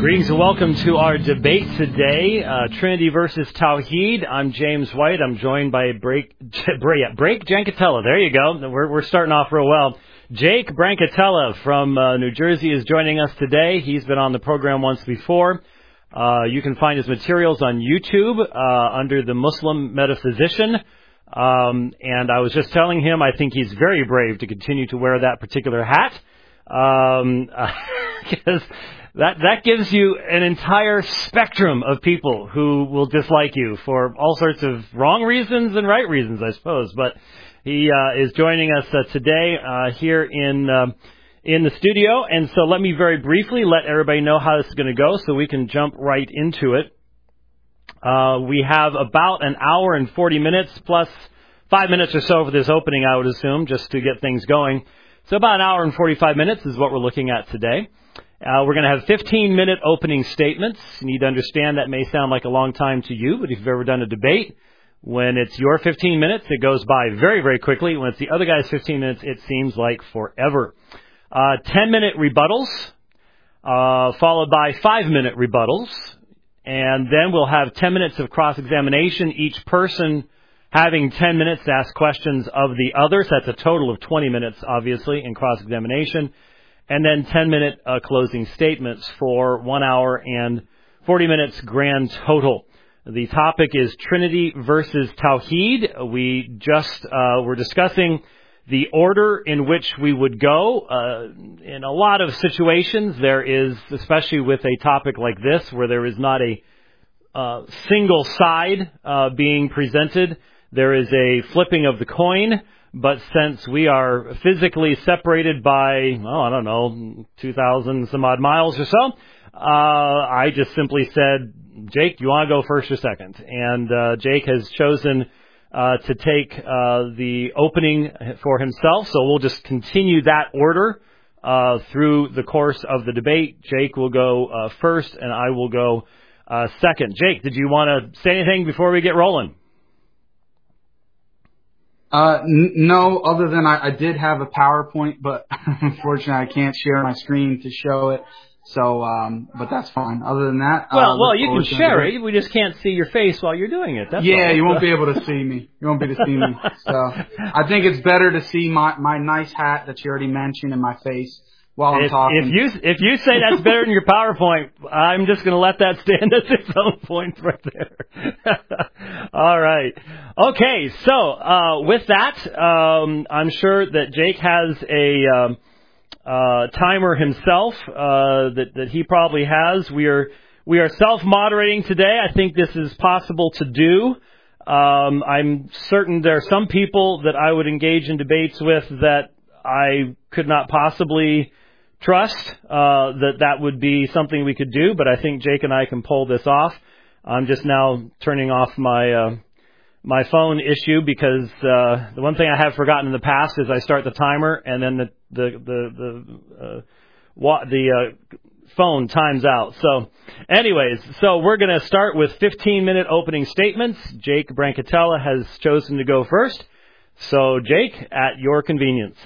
Greetings and welcome to our debate today, Trinity versus Tawheed. I'm James White. I'm joined by Brake Jankatella. There you go. We're starting off real well. Jake Brancatella from New Jersey is joining us today. He's been on the program once before. You can find his materials on YouTube under the Muslim Metaphysician. And I was just telling him I think he's very brave to continue to wear that particular hat. Because that gives you an entire spectrum of people who will dislike you for all sorts of wrong reasons and right reasons, I suppose. But he is joining us today here in the studio. And so let me very briefly let everybody know how this is going to go so we can jump right into it. We have about an hour and 40 minutes plus 5 minutes or so for this opening, I would assume, just to get things going. So about an hour and 45 minutes is what we're looking at today. We're going to have 15-minute opening statements. You need to understand that may sound like a long time to you, but if you've ever done a debate, when it's your 15 minutes, it goes by very, very quickly. When it's the other guy's 15 minutes, it seems like forever. 10-minute rebuttals, followed by 5-minute rebuttals. And then we'll have 10 minutes of cross-examination, each person having 10 minutes to ask questions of the other. So that's a total of 20 minutes, obviously, in cross-examination. And then 10-minute closing statements for 1 hour and 40 minutes grand total. The topic is Trinity versus Tawheed. We just were discussing the order in which we would go. In a lot of situations, there is, especially with a topic like this, where there is not a single side being presented, there is a flipping of the coin. But since we are physically separated by, 2,000 some odd miles or so, I just simply said, Jake, you want to go first or second? And Jake has chosen to take the opening for himself, so we'll just continue that order through the course of the debate. Jake will go first, and I will go second. Jake, did you want to say anything before we get rolling? No, other than I did have a PowerPoint, but unfortunately I can't share my screen to show it. So, but that's fine. Other than that, well, you can share it. We just can't see your face while you're doing it. That's all. You won't be able to see me. You won't be able to see me. So, I think it's better to see my nice hat that you already mentioned in my face while I'm talking. If you say that's better than your PowerPoint, I'm just going to let that stand as its own point right there. All right. Okay. So with that, I'm sure that Jake has a timer himself that he probably has. We are self-moderating today. I think this is possible to do. I'm certain there are some people that I would engage in debates with that I could not possibly trust that would be something we could do, but I think Jake and I can pull this off. I'm just now turning off my phone issue because the one thing I have forgotten in the past is I start the timer and then the phone times out. So anyways, we're going to start with 15-minute opening statements. Jake Brancatella has chosen to go first. So Jake, at your convenience.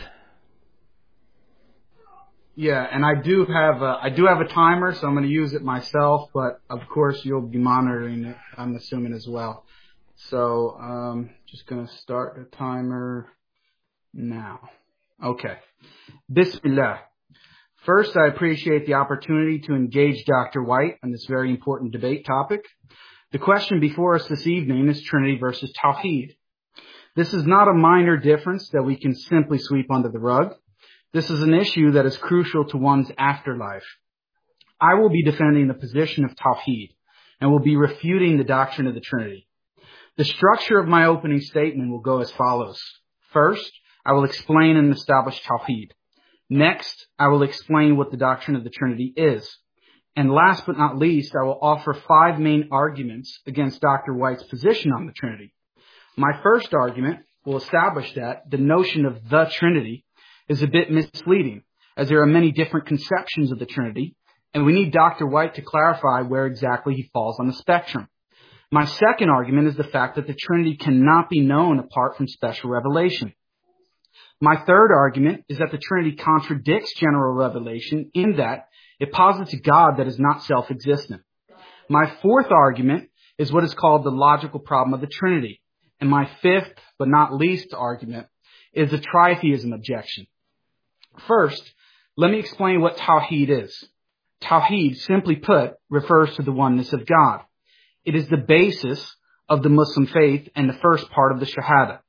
Yeah, and I do have a timer, so I'm going to use it myself, but of course you'll be monitoring it, I'm assuming, as well. So, just going to start the timer now. Okay. Bismillah. First, I appreciate the opportunity to engage Dr. White on this very important debate topic. The question before us this evening is Trinity versus Tawheed. This is not a minor difference that we can simply sweep under the rug. This is an issue that is crucial to one's afterlife. I will be defending the position of Tawheed and will be refuting the doctrine of the Trinity. The structure of my opening statement will go as follows. First, I will explain and establish Tawheed. Next, I will explain what the doctrine of the Trinity is. And last but not least, I will offer 5 main arguments against Dr. White's position on the Trinity. My first argument will establish that the notion of the Trinity is a bit misleading, as there are many different conceptions of the Trinity, and we need Dr. White to clarify where exactly he falls on the spectrum. My second argument is the fact that the Trinity cannot be known apart from special revelation. My third argument is that the Trinity contradicts general revelation in that it posits a God that is not self-existent. My fourth argument is what is called the logical problem of the Trinity. And my fifth, but not least argument, is the tritheism objection. First, let me explain what Tawheed is. Tawheed, simply put, refers to the oneness of God. It is the basis of the Muslim faith and the first part of the Shahada.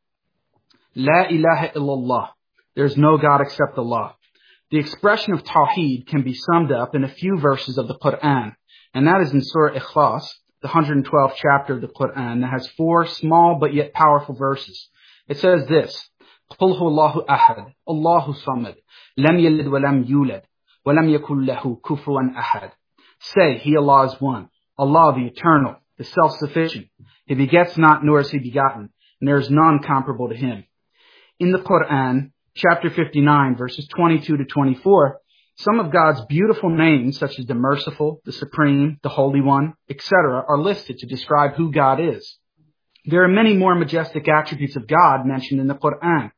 La ilaha illallah. There is no God except Allah. The expression of Tawheed can be summed up in a few verses of the Quran, and that is in Surah Ikhlas, the 112th chapter of the Quran, that has 4 small but yet powerful verses. It says this: قُلْ هُوَ اللَّهُ أَحَدٌ اللَّهُ صَمَدٌ لَمْ يَلِدْ وَلَمْ يُولَدْ وَلَمْ يَكُنْ لَهُ كُفُوًا أَحَدٌ. Say, He, Allah, is one. Allah, the eternal, the self-sufficient. He begets not, nor is He begotten, and there is none comparable to Him. In the Quran, chapter 59, verses 22 to 24, some of God's beautiful names, such as the Merciful, the Supreme, the Holy One, etc., are listed to describe who God is. There are many more majestic attributes of God mentioned in the Quran.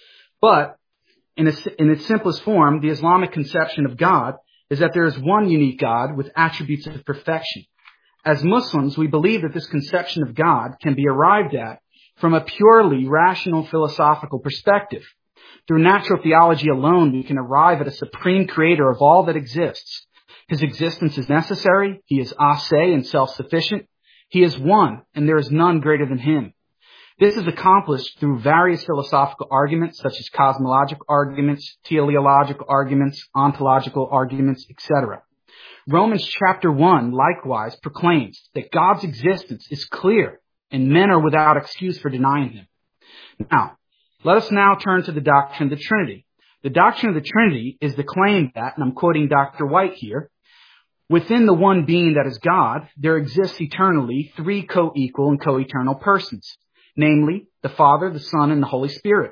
But in its simplest form, the Islamic conception of God is that there is one unique God with attributes of perfection. As Muslims, we believe that this conception of God can be arrived at from a purely rational philosophical perspective. Through natural theology alone, we can arrive at a supreme creator of all that exists. His existence is necessary. He is aseh and self-sufficient. He is one, and there is none greater than Him. This is accomplished through various philosophical arguments, such as cosmological arguments, teleological arguments, ontological arguments, etc. Romans chapter 1 likewise proclaims that God's existence is clear, and men are without excuse for denying Him. Now, let us now turn to the doctrine of the Trinity. The doctrine of the Trinity is the claim that, and I'm quoting Dr. White here, within the one being that is God, there exists eternally 3 co-equal and co-eternal persons, namely the Father, the Son, and the Holy Spirit.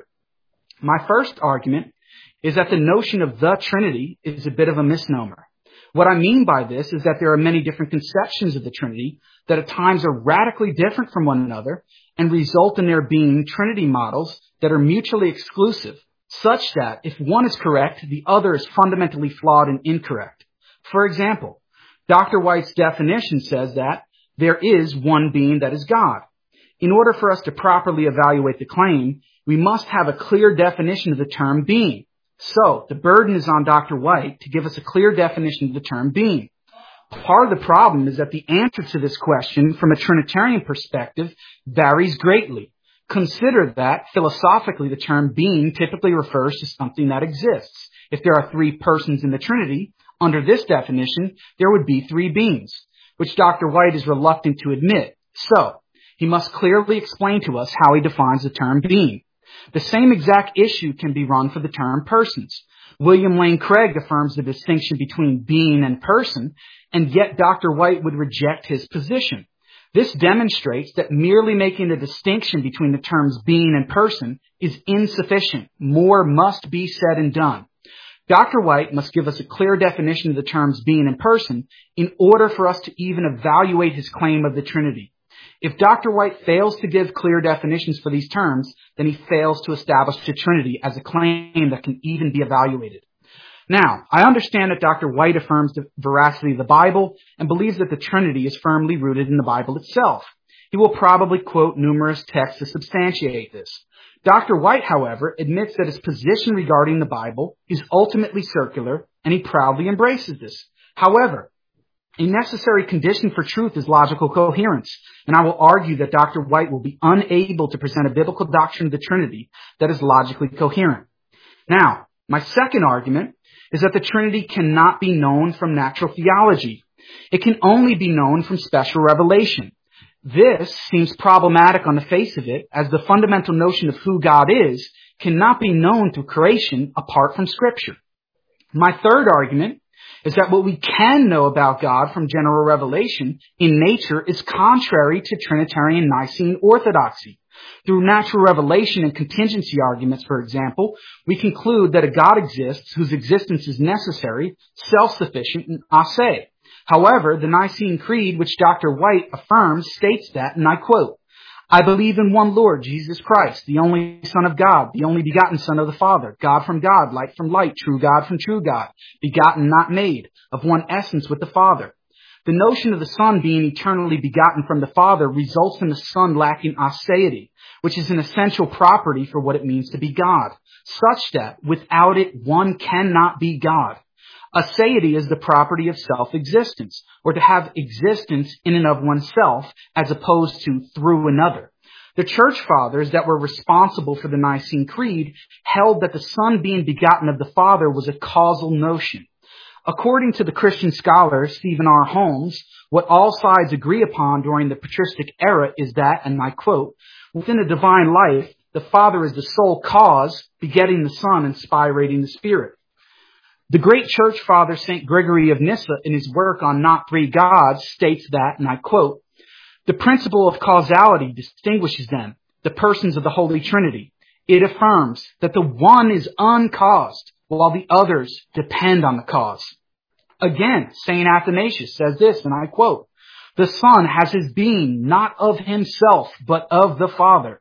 My first argument is that the notion of the Trinity is a bit of a misnomer. What I mean by this is that there are many different conceptions of the Trinity that at times are radically different from one another and result in there being Trinity models that are mutually exclusive, such that if one is correct, the other is fundamentally flawed and incorrect. For example, Dr. White's definition says that there is one being that is God. In order for us to properly evaluate the claim, we must have a clear definition of the term being. So, the burden is on Dr. White to give us a clear definition of the term being. Part of the problem is that the answer to this question from a Trinitarian perspective varies greatly. Consider that, philosophically, the term being typically refers to something that exists. If there are 3 persons in the Trinity, under this definition, there would be 3 beings, which Dr. White is reluctant to admit. So, he must clearly explain to us how he defines the term being. The same exact issue can be run for the term persons. William Lane Craig affirms the distinction between being and person, and yet Dr. White would reject his position. This demonstrates that merely making the distinction between the terms being and person is insufficient. More must be said and done. Dr. White must give us a clear definition of the terms being and person in order for us to even evaluate his claim of the Trinity. If Dr. White fails to give clear definitions for these terms, then he fails to establish the Trinity as a claim that can even be evaluated. Now, I understand that Dr. White affirms the veracity of the Bible and believes that the Trinity is firmly rooted in the Bible itself. He will probably quote numerous texts to substantiate this. Dr. White, however, admits that his position regarding the Bible is ultimately circular, and he proudly embraces this. However, a necessary condition for truth is logical coherence, and I will argue that Dr. White will be unable to present a biblical doctrine of the Trinity that is logically coherent. Now, my second argument is that the Trinity cannot be known from natural theology. It can only be known from special revelation. This seems problematic on the face of it, as the fundamental notion of who God is cannot be known through creation apart from Scripture. My third argument is that what we can know about God from general revelation in nature is contrary to Trinitarian Nicene orthodoxy. Through natural revelation and contingency arguments, for example, we conclude that a God exists whose existence is necessary, self-sufficient, and aseh. However, the Nicene Creed, which Dr. White affirms, states that, and I quote, I believe in one Lord, Jesus Christ, the only Son of God, the only begotten Son of the Father, God from God, light from light, true God from true God, begotten, not made, of one essence with the Father. The notion of the Son being eternally begotten from the Father results in the Son lacking aseity, which is an essential property for what it means to be God, such that without it one cannot be God. Aseity is the property of self-existence, or to have existence in and of oneself, as opposed to through another. The church fathers that were responsible for the Nicene Creed held that the Son being begotten of the Father was a causal notion. According to the Christian scholar Stephen R. Holmes, what all sides agree upon during the patristic era is that, and I quote, within a divine life, the Father is the sole cause, begetting the Son and spirating the Spirit. The great church father St. Gregory of Nyssa, in his work on Not Three Gods, states that, and I quote, the principle of causality distinguishes them, the persons of the Holy Trinity. It affirms that the one is uncaused, while the others depend on the cause. Again, St. Athanasius says this, and I quote, the Son has his being not of himself, but of the Father.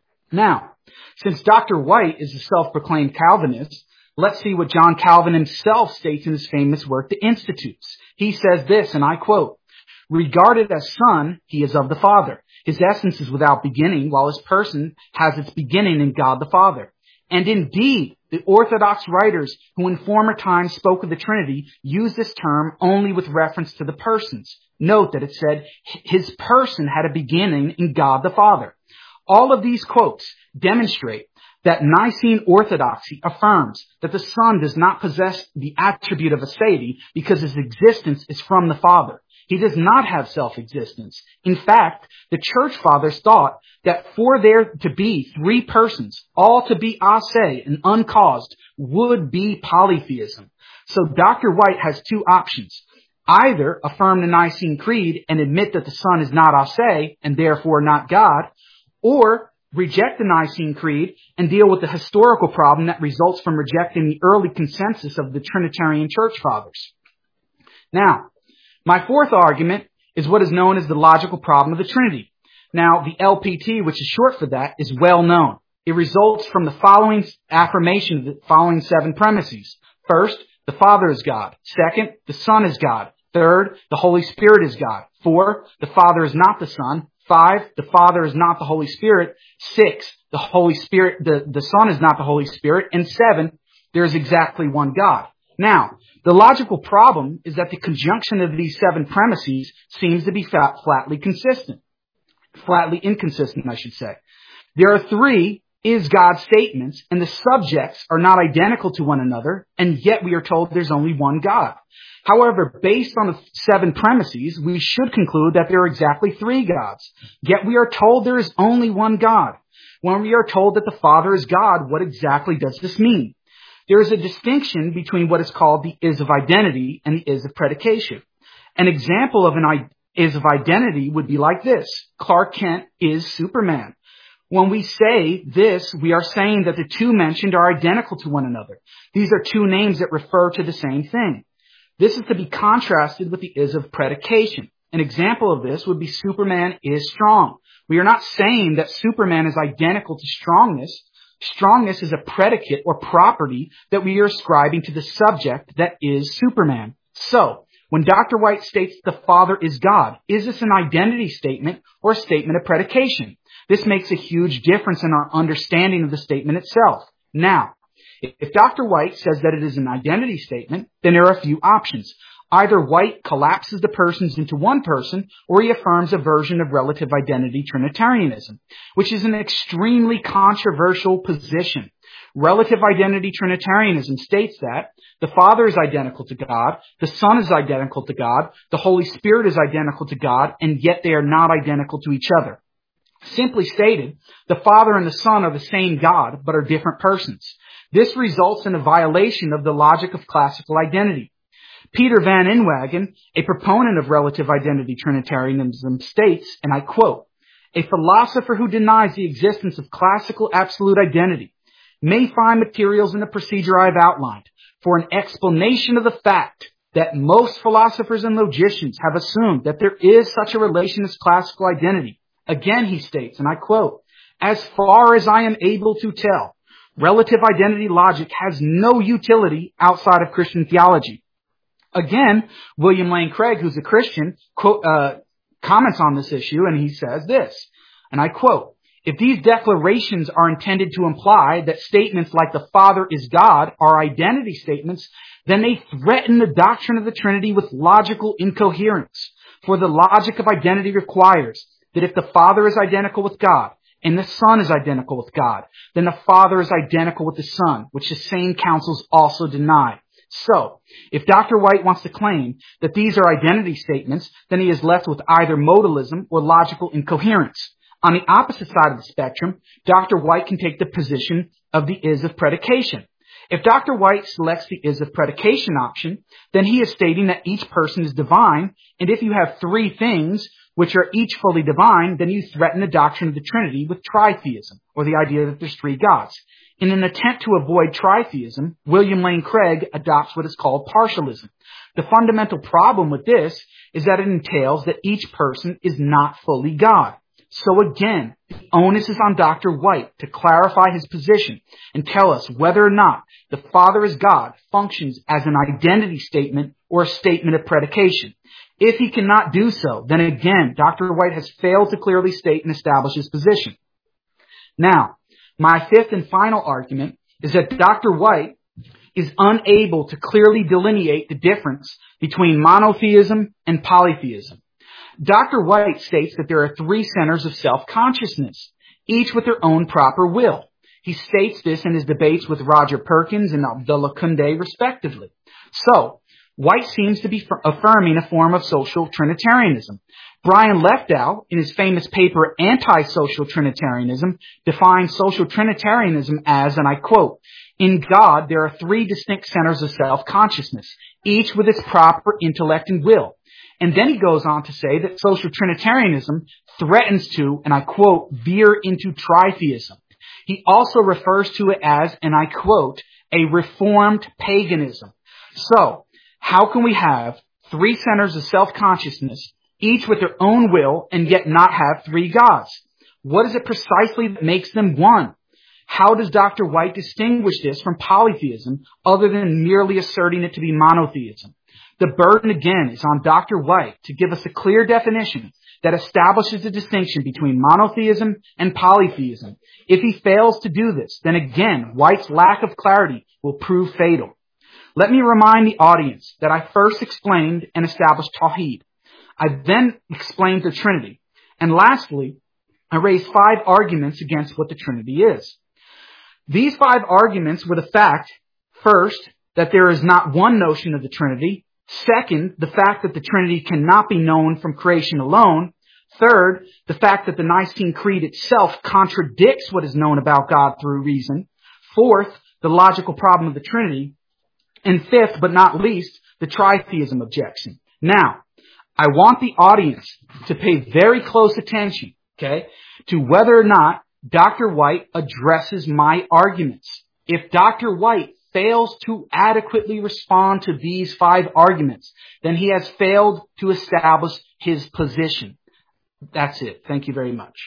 Now, since Dr. White is a self-proclaimed Calvinist, let's see what John Calvin himself states in his famous work, The Institutes. He says this, and I quote, regarded as Son, he is of the Father. His essence is without beginning, while his person has its beginning in God the Father. And indeed, the Orthodox writers who in former times spoke of the Trinity used this term only with reference to the persons. Note that it said his person had a beginning in God the Father. All of these quotes demonstrate that Nicene orthodoxy affirms that the Son does not possess the attribute of aseity because his existence is from the Father. He does not have self-existence. In fact, the church fathers thought that for there to be three persons, all to be ase and uncaused, would be polytheism. So Dr. White has two options. Either affirm the Nicene Creed and admit that the Son is not ase and therefore not God, or reject the Nicene Creed and deal with the historical problem that results from rejecting the early consensus of the Trinitarian Church Fathers. Now, my fourth argument is what is known as the logical problem of the Trinity. Now, the LPT, which is short for that, is well known. It results from the following affirmation of the following seven premises. First, the Father is God. Second, the Son is God. Third, the Holy Spirit is God. 4, the Father is not the Son. 5, the Father is not the Holy Spirit. 6, the Holy Spirit, the Son is not the Holy Spirit. And 7, there is exactly one God. Now, the logical problem is that the conjunction of these 7 premises seems to be flatly inconsistent, I should say. There are 3 is God statements, and the subjects are not identical to one another, and yet we are told there's only one God. However, based on the 7 premises, we should conclude that there are exactly 3 gods. Yet we are told there is only one God. When we are told that the Father is God, what exactly does this mean? There is a distinction between what is called the is of identity and the is of predication. An example of an is of identity would be like this. Clark Kent is Superman. When we say this, we are saying that the 2 mentioned are identical to one another. These are 2 names that refer to the same thing. This is to be contrasted with the is of predication. An example of this would be Superman is strong. We are not saying that Superman is identical to strongness. Strongness is a predicate or property that we are ascribing to the subject that is Superman. So, when Dr. White states the Father is God, is this an identity statement or a statement of predication? This makes a huge difference in our understanding of the statement itself. Now, if Dr. White says that it is an identity statement, then there are a few options. Either White collapses the persons into one person, or he affirms a version of relative identity Trinitarianism, which is an extremely controversial position. Relative identity Trinitarianism states that the Father is identical to God, the Son is identical to God, the Holy Spirit is identical to God, and yet they are not identical to each other. Simply stated, the Father and the Son are the same God, but are different persons. This results in a violation of the logic of classical identity. Peter Van Inwagen, a proponent of relative identity Trinitarianism, states, and I quote, "A philosopher who denies the existence of classical absolute identity may find materials in the procedure I have outlined for an explanation of the fact that most philosophers and logicians have assumed that there is such a relation as classical identity. Again, he states, and I quote, "As far as I am able to tell, relative identity logic has no utility outside of Christian theology." Again, William Lane Craig, who's a Christian, comments on this issue, and he says this, and I quote, "If these declarations are intended to imply that statements like the Father is God are identity statements, then they threaten the doctrine of the Trinity with logical incoherence. For the logic of identity requires that if the Father is identical with God and the Son is identical with God, then the Father is identical with the Son, which the same councils also deny. So, if Dr. White wants to claim that these are identity statements, then he is left with either modalism or logical incoherence. On the opposite side of the spectrum, Dr. White can take the position of the is of predication. If Dr. White selects the is of predication option, then he is stating that each person is divine, and if you have three things which are each fully divine, then you threaten the doctrine of the Trinity with tritheism, or the idea that there's three gods. In an attempt to avoid tritheism, William Lane Craig adopts what is called partialism. The fundamental problem with this is that it entails that each person is not fully God. So again, the onus is on Dr. White to clarify his position and tell us whether or not the Father is God functions as an identity statement or a statement of predication. If he cannot do so, then again, Dr. White has failed to clearly state and establish his position. Now, my fifth and final argument is that Dr. White is unable to clearly delineate the difference between monotheism and polytheism. Dr. White states that there are three centers of self-consciousness, each with their own proper will. He states this in his debates with Roger Perkins and Abdullah Kunde, respectively. So, White seems to be affirming a form of social Trinitarianism. Brian Leftow, in his famous paper Anti-Social Trinitarianism, defines social Trinitarianism as, and I quote, "In God there are three distinct centers of self-consciousness, each with its proper intellect and will." And then he goes on to say that social Trinitarianism threatens to, and I quote, "veer into tritheism." He also refers to it as, and I quote, "a reformed paganism." So, how can we have three centers of self-consciousness, each with their own will, and yet not have three gods? What is it precisely that makes them one? How does Dr. White distinguish this from polytheism other than merely asserting it to be monotheism? The burden again is on Dr. White to give us a clear definition that establishes the distinction between monotheism and polytheism. If he fails to do this, then again, White's lack of clarity will prove fatal. Let me remind the audience that I first explained and established Tawheed. I then explained the Trinity. And lastly, I raised 5 arguments against what the Trinity is. These 5 arguments were the fact, first, that there is not one notion of the Trinity. Second, the fact that the Trinity cannot be known from creation alone. Third, the fact that the Nicene Creed itself contradicts what is known about God through reason. Fourth, the logical problem of the Trinity. And fifth, but not least, the tritheism objection. Now, I want the audience to pay very close attention, okay, to whether or not Dr. White addresses my arguments. If Dr. White fails to adequately respond to these 5 arguments, then he has failed to establish his position. That's it. Thank you very much.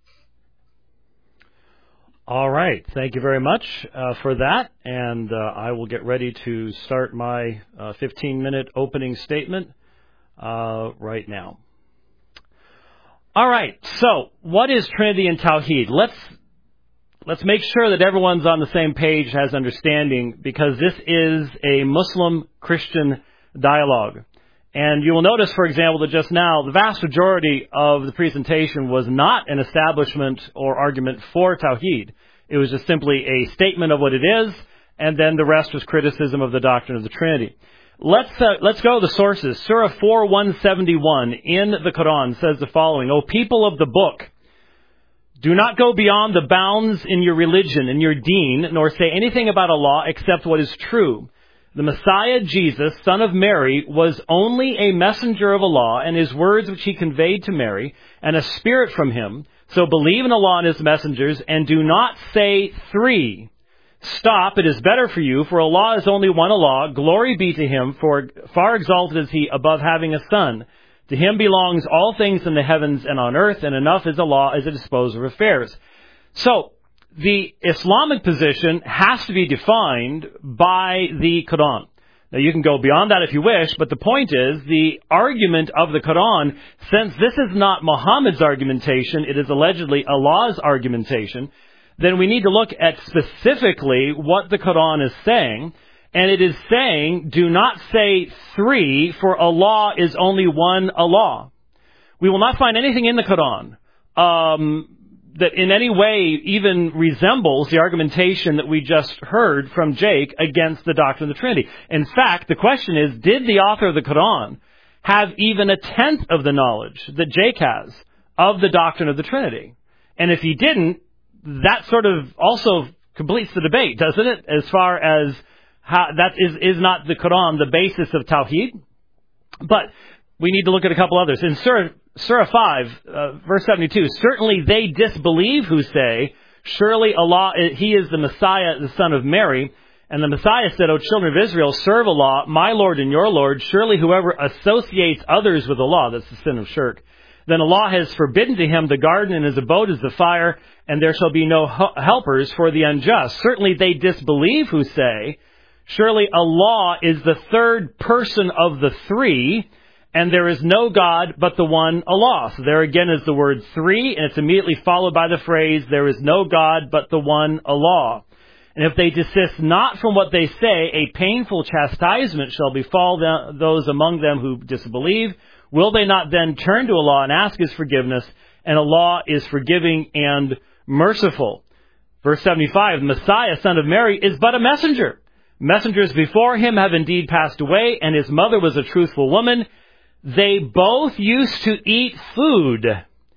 All right. Thank you very much for that. And I will get ready to start my 15-minute opening statement right now. All right. So what is Trinity and Tawheed? Let's make sure that everyone's on the same page, has understanding, because this is a Muslim-Christian dialogue. And you will notice, for example, that just now, the vast majority of the presentation was not an establishment or argument for Tawheed. It was just simply a statement of what it is, and then the rest was criticism of the doctrine of the Trinity. Let's go to the sources. Surah 4:171 in the Quran says the following: "O people of the book, do not go beyond the bounds in your religion and your deen, nor say anything about Allah except what is true. The Messiah, Jesus, son of Mary, was only a messenger of Allah, and his words which he conveyed to Mary, and a spirit from him. So believe in Allah and his messengers, and do not say 3. Stop, it is better for you, for Allah is only one Allah. Glory be to him, for far exalted is he above having a son. To him belongs all things in the heavens and on earth, and enough is a law as a disposer of affairs. So, the Islamic position has to be defined by the Quran. Now, you can go beyond that if you wish, but the point is, the argument of the Quran, since this is not Muhammad's argumentation, it is allegedly Allah's argumentation, then we need to look at specifically what the Quran is saying. And it is saying, do not say three, for Allah is only one Allah. We will not find anything in the Quran that in any way even resembles the argumentation that we just heard from Jake against the doctrine of the Trinity. In fact, the question is, did the author of the Quran have even a tenth of the knowledge that Jake has of the doctrine of the Trinity? And if he didn't, that sort of also completes the debate, doesn't it? As far as how that is not the Quran the basis of Tawheed? But we need to look at a couple others. In Surah 5, verse 72, certainly they disbelieve who say, surely Allah, He is the Messiah, the son of Mary. And the Messiah said, O children of Israel, serve Allah, my Lord and your Lord. Surely whoever associates others with Allah, that's the sin of shirk, then Allah has forbidden to him the garden, and his abode is the fire, and there shall be no helpers for the unjust. Certainly they disbelieve who say, surely Allah is the third person of the three, and there is no God but the one Allah. So there again is the word three, and it's immediately followed by the phrase, there is no God but the one Allah. And if they desist not from what they say, a painful chastisement shall befall those among them who disbelieve. Will they not then turn to Allah and ask His forgiveness? And Allah is forgiving and merciful. Verse 75, the Messiah, son of Mary, is but a messenger. Messengers before him have indeed passed away, and his mother was a truthful woman. They both used to eat food.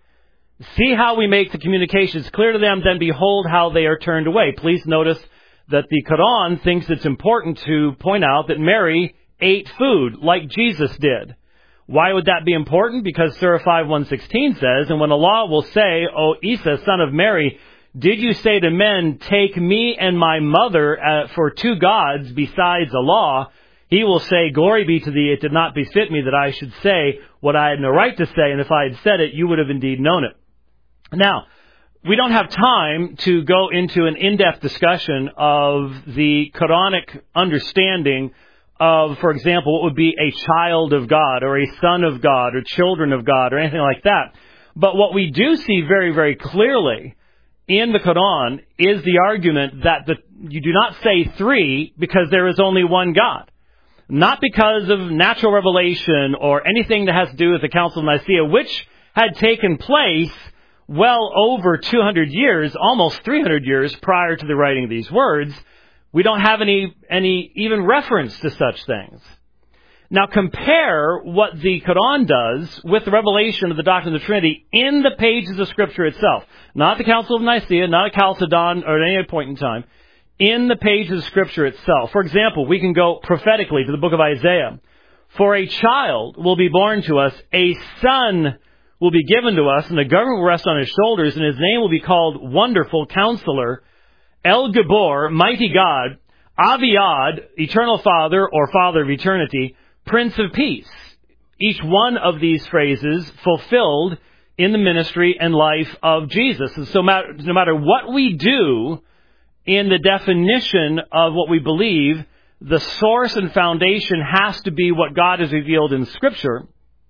See how we make the communications clear to them, then behold how they are turned away. Please notice that the Quran thinks it's important to point out that Mary ate food like Jesus did. Why would that be important? Because Surah 5:116 says, and when Allah will say, O Isa, son of Mary, did you say to men, take me and my mother for two gods besides Allah? He will say, glory be to thee, it did not befit me that I should say what I had no right to say, and if I had said it, you would have indeed known it. Now, we don't have time to go into an in-depth discussion of the Quranic understanding of, for example, what would be a child of God or a son of God or children of God or anything like that. But what we do see very, very clearly in the Quran is the argument that you do not say three because there is only one God. Not because of natural revelation or anything that has to do with the Council of Nicaea, which had taken place well over 200 years, almost 300 years prior to the writing of these words. We don't have any even reference to such things. Now compare what the Quran does with the revelation of the doctrine of the Trinity in the pages of Scripture itself. Not the Council of Nicaea, not at Chalcedon or at any point in time. In the pages of Scripture itself. For example, we can go prophetically to the book of Isaiah. For a child will be born to us, a son will be given to us, and the government will rest on his shoulders, and his name will be called Wonderful Counselor, El Gabor, Mighty God, Aviad, Eternal Father, or Father of Eternity, Prince of Peace. Each one of these phrases fulfilled in the ministry and life of Jesus. And so no matter what we do in the definition of what we believe, the source and foundation has to be what God has revealed in Scripture.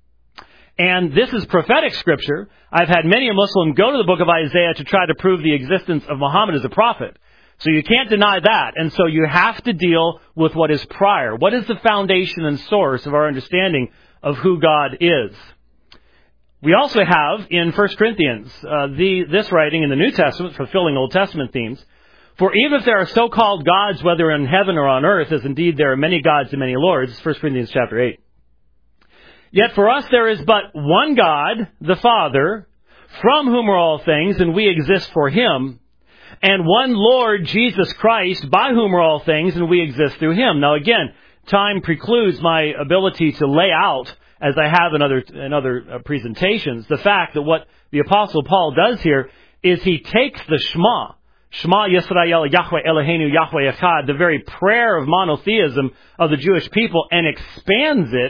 And this is prophetic Scripture. I've had many a Muslim go to the book of Isaiah to try to prove the existence of Muhammad as a prophet. So you can't deny that. And so you have to deal with what is prior. What is the foundation and source of our understanding of who God is? We also have in 1 Corinthians this writing in the New Testament, fulfilling Old Testament themes. For even if there are so-called gods, whether in heaven or on earth, as indeed there are many gods and many lords, 1 Corinthians chapter 8. Yet for us there is but one God, the Father, from whom are all things, and we exist for Him, and one Lord, Jesus Christ, by whom are all things, and we exist through Him. Now again, time precludes my ability to lay out, as I have in other presentations, the fact that what the Apostle Paul does here is he takes the Shema Yisrael, Yahweh Eloheinu, Yahweh Echad, the very prayer of monotheism of the Jewish people, and expands it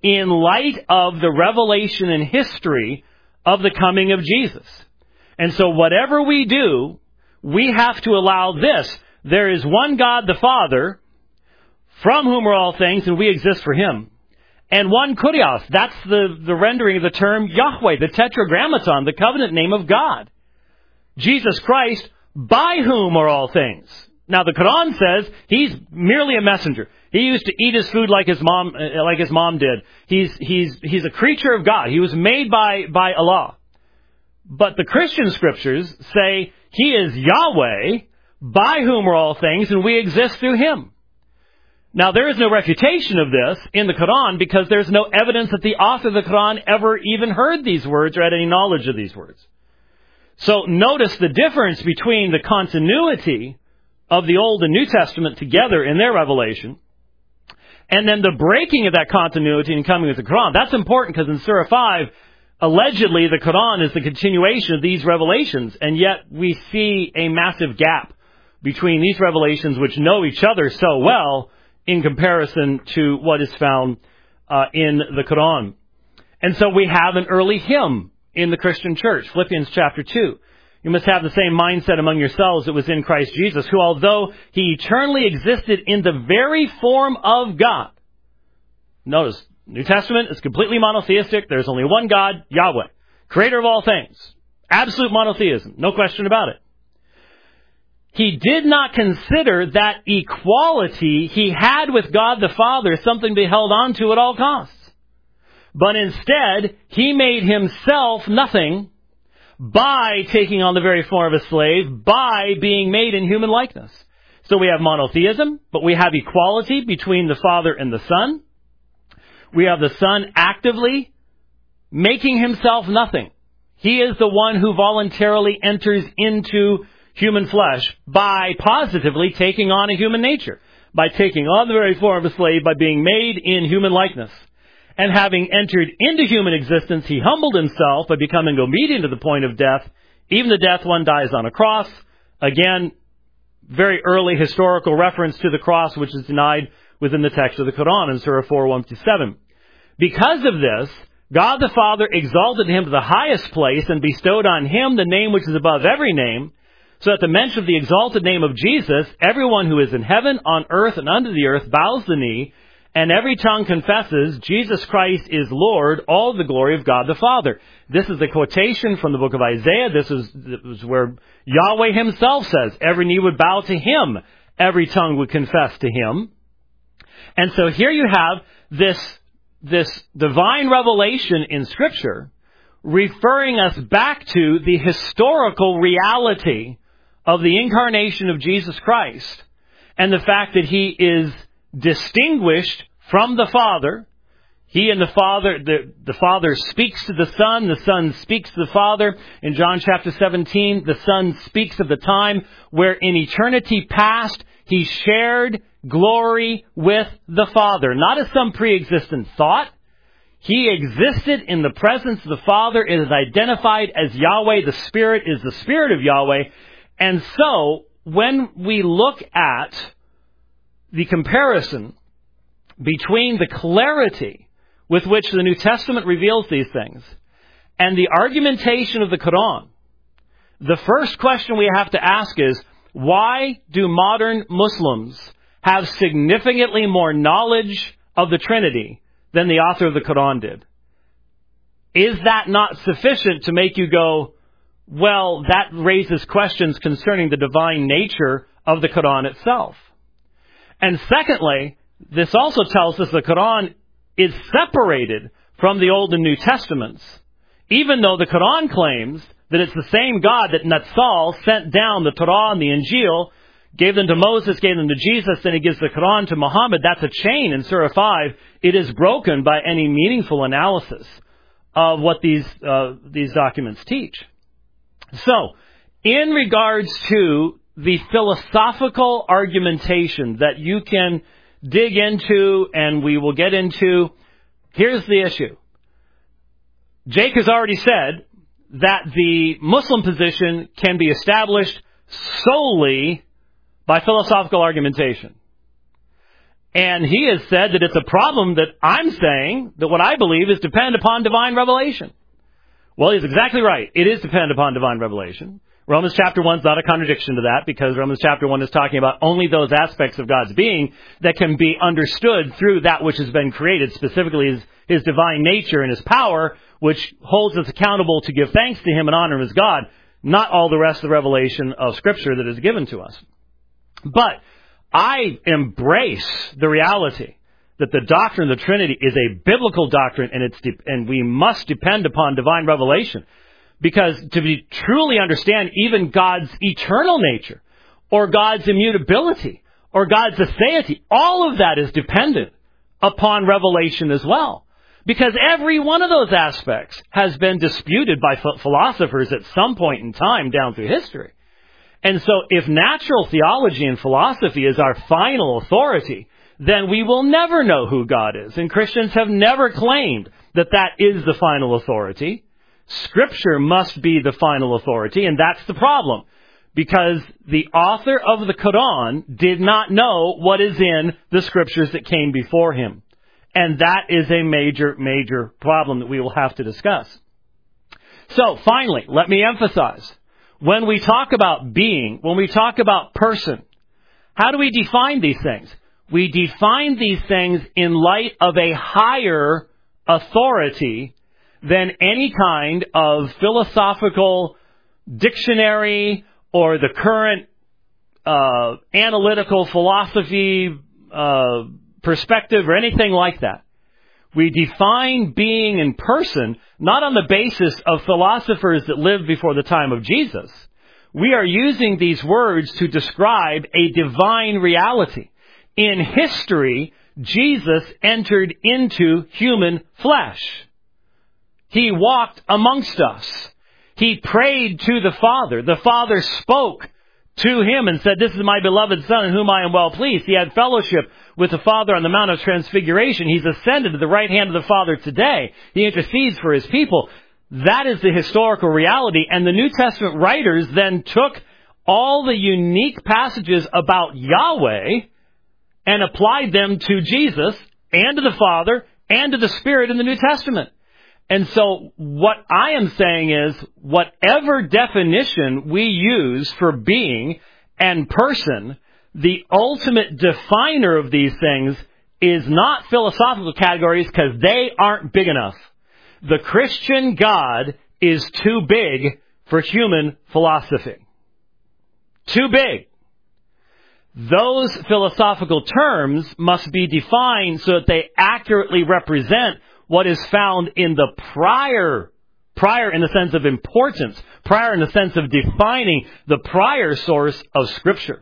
in light of the revelation and history of the coming of Jesus. And so whatever we do, we have to allow this. There is one God, the Father, from whom are all things, and we exist for Him. And one Kurios, that's the rendering of the term Yahweh, the Tetragrammaton, the covenant name of God. Jesus Christ, by whom are all things. Now the Quran says He's merely a messenger. He used to eat his food like his mom did. He's a creature of God. He was made by Allah. But the Christian scriptures say He is Yahweh, by whom are all things, and we exist through Him. Now, there is no refutation of this in the Quran because there's no evidence that the author of the Quran ever even heard these words or had any knowledge of these words. So notice the difference between the continuity of the Old and New Testament together in their revelation and then the breaking of that continuity and coming with the Quran. That's important because in Surah 5, allegedly the Quran is the continuation of these revelations, and yet we see a massive gap between these revelations which know each other so well in comparison to what is found in the Quran. And so we have an early hymn in the Christian church, Philippians chapter 2. You must have the same mindset among yourselves that was in Christ Jesus, who although He eternally existed in the very form of God. Notice, New Testament is completely monotheistic. There's only one God, Yahweh, creator of all things. Absolute monotheism, no question about it. He did not consider that equality He had with God the Father something to be held on to at all costs. But instead, He made Himself nothing by taking on the very form of a slave, by being made in human likeness. So we have monotheism, but we have equality between the Father and the Son. We have the Son actively making Himself nothing. He is the one who voluntarily enters into human flesh by positively taking on a human nature, by taking on the very form of a slave, by being made in human likeness. And having entered into human existence, He humbled Himself by becoming obedient to the point of death, even the death one dies on a cross. Again, very early historical reference to the cross, which is denied within the text of the Quran in Surah 4, 1-7. Because of this, God the Father exalted Him to the highest place and bestowed on Him the name which is above every name, so at the mention of the exalted name of Jesus, everyone who is in heaven, on earth, and under the earth bows the knee, and every tongue confesses Jesus Christ is Lord, all the glory of God the Father. This is a quotation from the book of Isaiah. This is where Yahweh Himself says, every knee would bow to Him, every tongue would confess to Him. And so here you have this divine revelation in Scripture referring us back to the historical reality of the incarnation of Jesus Christ and the fact that He is distinguished from the Father. He and the Father speaks to the Son speaks to the Father. In John chapter 17, the Son speaks of the time where in eternity past He shared glory with the Father, not as some pre-existent thought. He existed in the presence of the Father. It is identified as Yahweh. The Spirit is the Spirit of Yahweh. And so, when we look at the comparison between the clarity with which the New Testament reveals these things and the argumentation of the Quran, the first question we have to ask is, why do modern Muslims have significantly more knowledge of the Trinity than the author of the Quran did? Is that not sufficient to make you go, well, that raises questions concerning the divine nature of the Quran itself? And secondly, this also tells us the Quran is separated from the Old and New Testaments, even though the Quran claims that it's the same God that Natsal sent down the Torah and the Injil, gave them to Moses, gave them to Jesus, then He gives the Quran to Muhammad. That's a chain in Surah 5. It is broken by any meaningful analysis of what these documents teach. So, in regards to the philosophical argumentation that you can dig into and we will get into, here's the issue. Jake has already said that the Muslim position can be established solely by philosophical argumentation. And he has said that it's a problem that I'm saying that what I believe is dependent upon divine revelation. Well, he's exactly right. It is dependent upon divine revelation. Romans chapter 1 is not a contradiction to that, because Romans chapter 1 is talking about only those aspects of God's being that can be understood through that which has been created, specifically his divine nature and his power, which holds us accountable to give thanks to him and honor him as God, not all the rest of the revelation of Scripture that is given to us. But I embrace the reality that the doctrine of the Trinity is a biblical doctrine, and we must depend upon divine revelation. Because to truly understand even God's eternal nature, or God's immutability, or God's aseity, all of that is dependent upon revelation as well. Because every one of those aspects has been disputed by philosophers at some point in time down through history. And so if natural theology and philosophy is our final authority, then we will never know who God is. And Christians have never claimed that that is the final authority. Scripture must be the final authority, and that's the problem. Because the author of the Quran did not know what is in the Scriptures that came before him. And that is a major, major problem that we will have to discuss. So, finally, let me emphasize. When we talk about being, when we talk about person, how do we define these things? We define these things in light of a higher authority than any kind of philosophical dictionary or the current analytical philosophy perspective or anything like that. We define being and person not on the basis of philosophers that lived before the time of Jesus. We are using these words to describe a divine reality. In history, Jesus entered into human flesh. He walked amongst us. He prayed to the Father. The Father spoke to him and said, "This is my beloved Son in whom I am well pleased." He had fellowship with the Father on the Mount of Transfiguration. He's ascended to the right hand of the Father today. He intercedes for his people. That is the historical reality. And the New Testament writers then took all the unique passages about Yahweh and applied them to Jesus and to the Father and to the Spirit in the New Testament. And so what I am saying is, whatever definition we use for being and person, the ultimate definer of these things is not philosophical categories, because they aren't big enough. The Christian God is too big for human philosophy. Too big. Those philosophical terms must be defined so that they accurately represent what is found in the prior in the sense of importance, prior in the sense of defining the prior source of Scripture.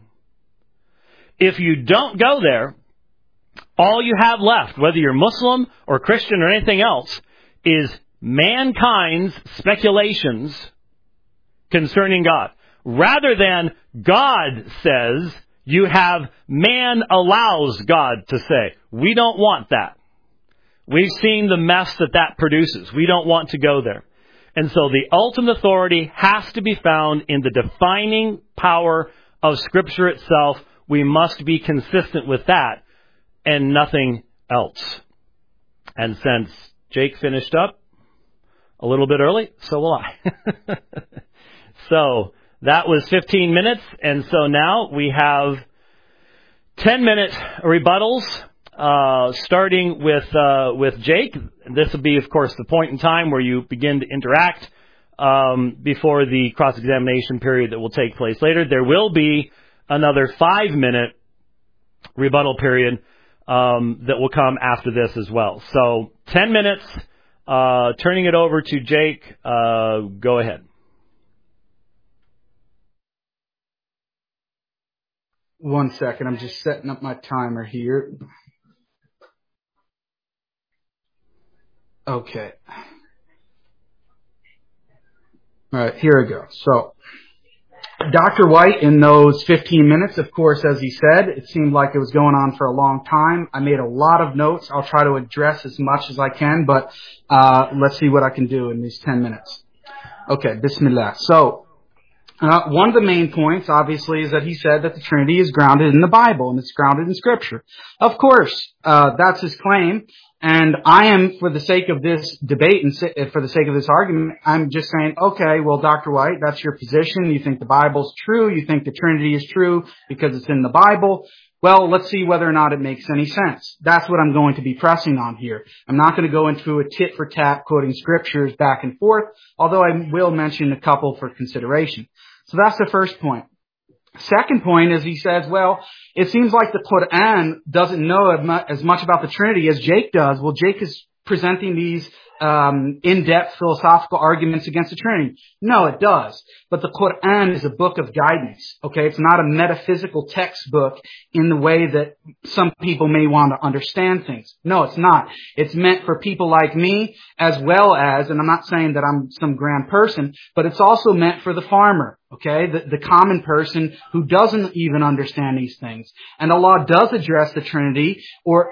If you don't go there, all you have left, whether you're Muslim or Christian or anything else, is mankind's speculations concerning God. Rather than God says, you have man allows God to say. We don't want that. We've seen the mess that produces. We don't want to go there. And so the ultimate authority has to be found in the defining power of Scripture itself. We must be consistent with that and nothing else. And since Jake finished up a little bit early, so will I. So that was 15 minutes, and so now we have 10-minute rebuttals. Starting with Jake. This will be, of course, the point in time where you begin to interact before the cross-examination period that will take place later. There will be another 5-minute rebuttal period that will come after this as well. So 10 minutes, turning it over to Jake. Go ahead. One second. I'm just setting up my timer here. Okay. All right, here we go. So, Dr. White, in those 15 minutes, of course, as he said, it seemed like it was going on for a long time. I made a lot of notes. I'll try to address as much as I can, but let's see what I can do in these 10 minutes. Okay, Bismillah. So, One of the main points, obviously, is that he said that the Trinity is grounded in the Bible and it's grounded in Scripture. Of course, that's his claim. And I am, for the sake of this debate and for the sake of this argument, I'm just saying, okay, well, Dr. White, that's your position. You think the Bible's true. You think the Trinity is true because it's in the Bible. Well, let's see whether or not it makes any sense. That's what I'm going to be pressing on here. I'm not going to go into a tit for tat quoting scriptures back and forth, although I will mention a couple for consideration. So that's the first point. Second point is he says, well, it seems like the Quran doesn't know as much about the Trinity as Jake does. Well, Jake is presenting these in-depth philosophical arguments against the Trinity. No, it does. But the Quran is a book of guidance. Okay, it's not a metaphysical textbook in the way that some people may want to understand things. No, it's not. It's meant for people like me as well as, and I'm not saying that I'm some grand person, but it's also meant for the farmer. Okay, the common person who doesn't even understand these things. And Allah does address the Trinity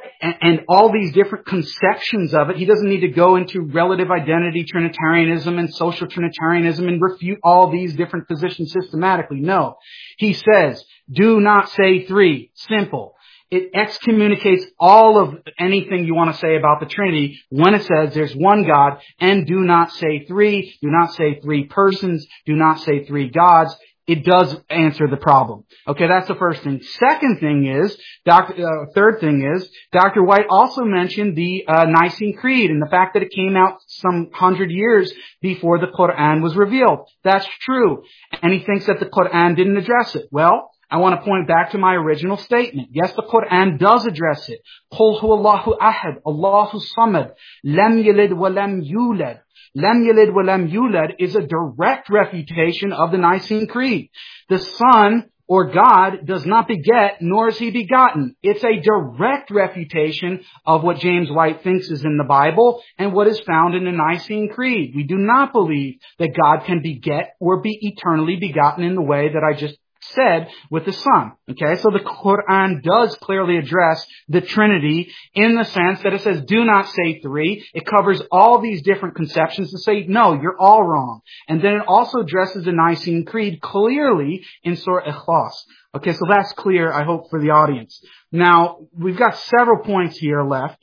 and all these different conceptions of it. He doesn't need to go into relative identity Trinitarianism and social Trinitarianism and refute all these different positions systematically. No. He says, do not say three. Simple. It excommunicates all of anything you want to say about the Trinity when it says there's one God, and do not say three, do not say three persons, do not say three gods. It does answer the problem. Okay, that's the first thing. Second thing is, third thing is, Dr. White also mentioned the Nicene Creed and the fact that it came out some 100 years before the Quran was revealed. That's true. And he thinks that the Quran didn't address it. Well, I want to point back to my original statement. Yes, the Quran does address it. قُلْ هُوَ اللَّهُ أَحَدٌ اللَّهُ الصَّمَدُ لَمْ يَلِدْ وَلَمْ يُولَدْ. Lam yalid wa lam yulad is a direct refutation of the Nicene Creed. The Son, or God, does not beget, nor is He begotten. It's a direct refutation of what James White thinks is in the Bible and what is found in the Nicene Creed. We do not believe that God can beget or be eternally begotten in the way that I just said with the Son. Okay, so the Quran does clearly address the Trinity in the sense that it says, do not say three. It covers all these different conceptions to say, no, you're all wrong. And then it also addresses the Nicene Creed clearly in Surah Ikhlas. Okay, so that's clear, I hope, for the audience. Now, we've got several points here left.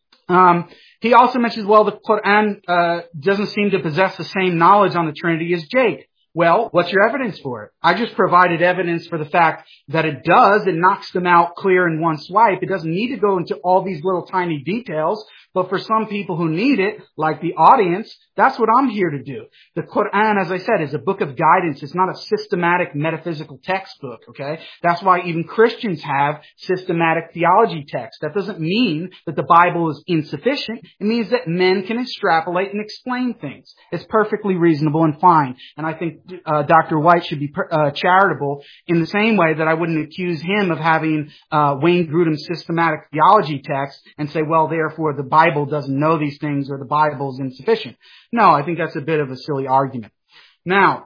He also mentions, well, the Quran doesn't seem to possess the same knowledge on the Trinity as Jake. Well, what's your evidence for it? I just provided evidence for the fact that it does. It knocks them out clear in one swipe. It doesn't need to go into all these little tiny details. But for some people who need it, like the audience, that's what I'm here to do. The Quran, as I said, is a book of guidance. It's not a systematic metaphysical textbook, okay? That's why even Christians have systematic theology texts. That doesn't mean that the Bible is insufficient. It means that men can extrapolate and explain things. It's perfectly reasonable and fine. And I think Dr. White should be charitable in the same way that I wouldn't accuse him of having Wayne Grudem's systematic theology text and say, well, therefore the Bible doesn't know these things or the Bible is insufficient. No, I think that's a bit of a silly argument. Now,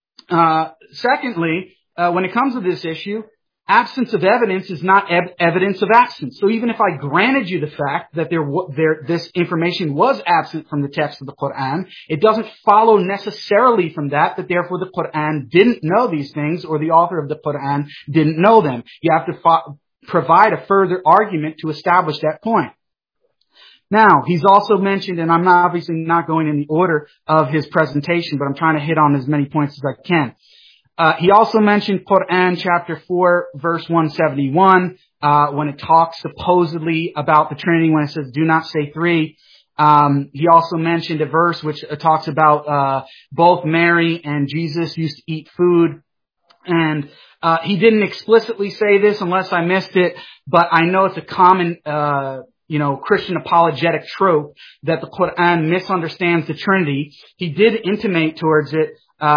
secondly, when it comes to this issue, absence of evidence is not evidence of absence. So even if I granted you the fact that this information was absent from the text of the Quran, it doesn't follow necessarily from that therefore the Quran didn't know these things or the author of the Quran didn't know them. You have to provide a further argument to establish that point. Now, he's also mentioned, and I'm obviously not going in the order of his presentation, but I'm trying to hit on as many points as I can. He also mentioned Quran chapter 4, verse 171, when it talks supposedly about the Trinity, when it says, do not say three. He also mentioned a verse which talks about both Mary and Jesus used to eat food. And he didn't explicitly say this unless I missed it, but I know it's a common Christian apologetic trope that the Quran misunderstands the Trinity. He did intimate towards it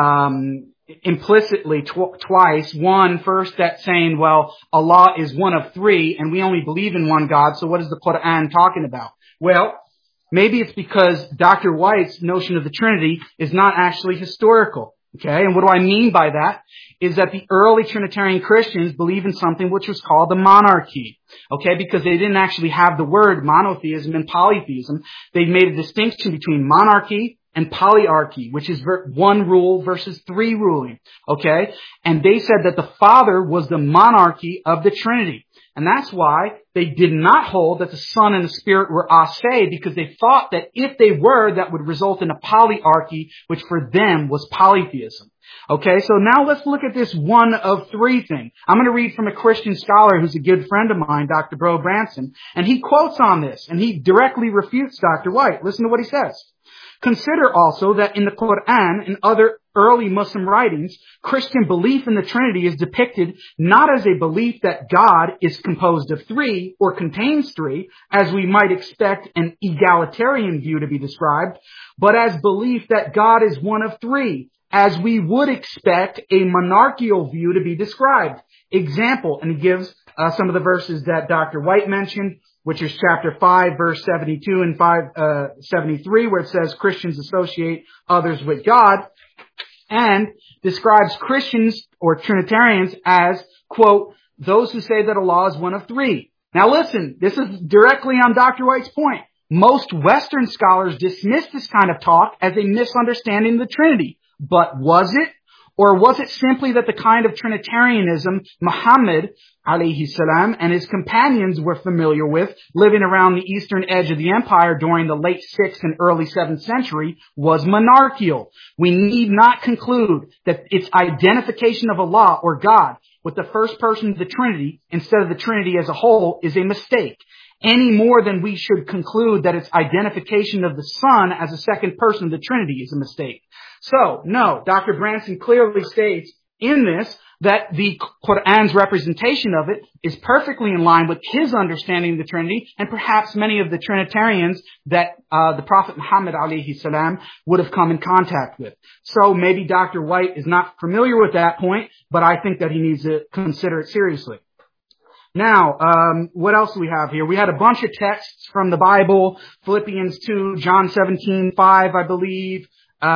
implicitly twice. One, first that saying, well, Allah is one of three and we only believe in one God, so what is the Quran talking about? Well, maybe it's because Dr. White's notion of the Trinity is not actually historical. Okay, and what do I mean by that? Is that the early Trinitarian Christians believe in something which was called the monarchy. Okay, because they didn't actually have the word monotheism and polytheism. They made a distinction between monarchy and polyarchy, which is one rule versus three ruling. Okay? And they said that the Father was the monarchy of the Trinity. And that's why they did not hold that the Son and the Spirit were ase, because they thought that if they were, that would result in a polyarchy, which for them was polytheism. Okay, so now let's look at this one of three thing. I'm going to read from a Christian scholar who's a good friend of mine, Dr. Bro Branson, and he quotes on this, and he directly refutes Dr. White. Listen to what he says. Consider also that in the Quran and other early Muslim writings, Christian belief in the Trinity is depicted not as a belief that God is composed of three or contains three, as we might expect an egalitarian view to be described, but as belief that God is one of three, as we would expect a monarchical view to be described. Example, and he gives some of the verses that Dr. White mentioned, which is chapter 5, verse 72 and 73, where it says Christians associate others with God, and describes Christians or Trinitarians as, quote, those who say that Allah is one of three. Now listen, this is directly on Dr. White's point. Most Western scholars dismiss this kind of talk as a misunderstanding of the Trinity. But was it? Or was it simply that the kind of Trinitarianism Muhammad alayhi salam and his companions were familiar with, living around the eastern edge of the empire during the late 6th and early 7th century, was monarchical? We need not conclude that its identification of Allah or God with the first person of the Trinity instead of the Trinity as a whole is a mistake, any more than we should conclude that its identification of the Son as a second person of the Trinity is a mistake. So, no, Dr. Branson clearly states in this that the Quran's representation of it is perfectly in line with his understanding of the Trinity, and perhaps many of the Trinitarians that the Prophet Muhammad alayhi salam would have come in contact with. So maybe Dr. White is not familiar with that point, but I think that he needs to consider it seriously. Now, what else do we have here? We had a bunch of texts from the Bible, Philippians 2, John 17:5, I believe.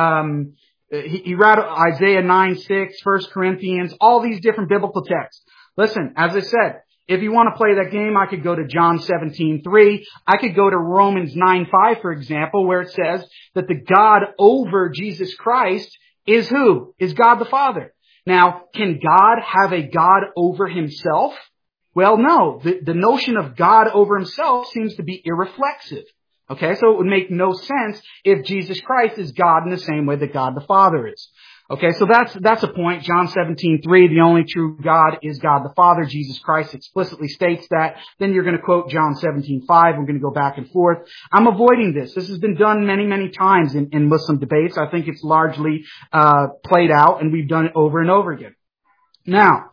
He read Isaiah 9:6, 1 Corinthians, all these different biblical texts. Listen, as I said, if you want to play that game, I could go to John 17:3. I could go to Romans 9:5, for example, where it says that the God over Jesus Christ is who? Is God the Father. Now, can God have a God over himself? Well, no. The notion of God over himself seems to be irreflexive. Okay, so it would make no sense if Jesus Christ is God in the same way that God the Father is. Okay, so that's a point. John 17:3, the only true God is God the Father. Jesus Christ explicitly states that. Then you're going to quote John 17:5. We're going to go back and forth. I'm avoiding this. This has been done many, many times in Muslim debates. I think it's largely played out, and we've done it over and over again. Now,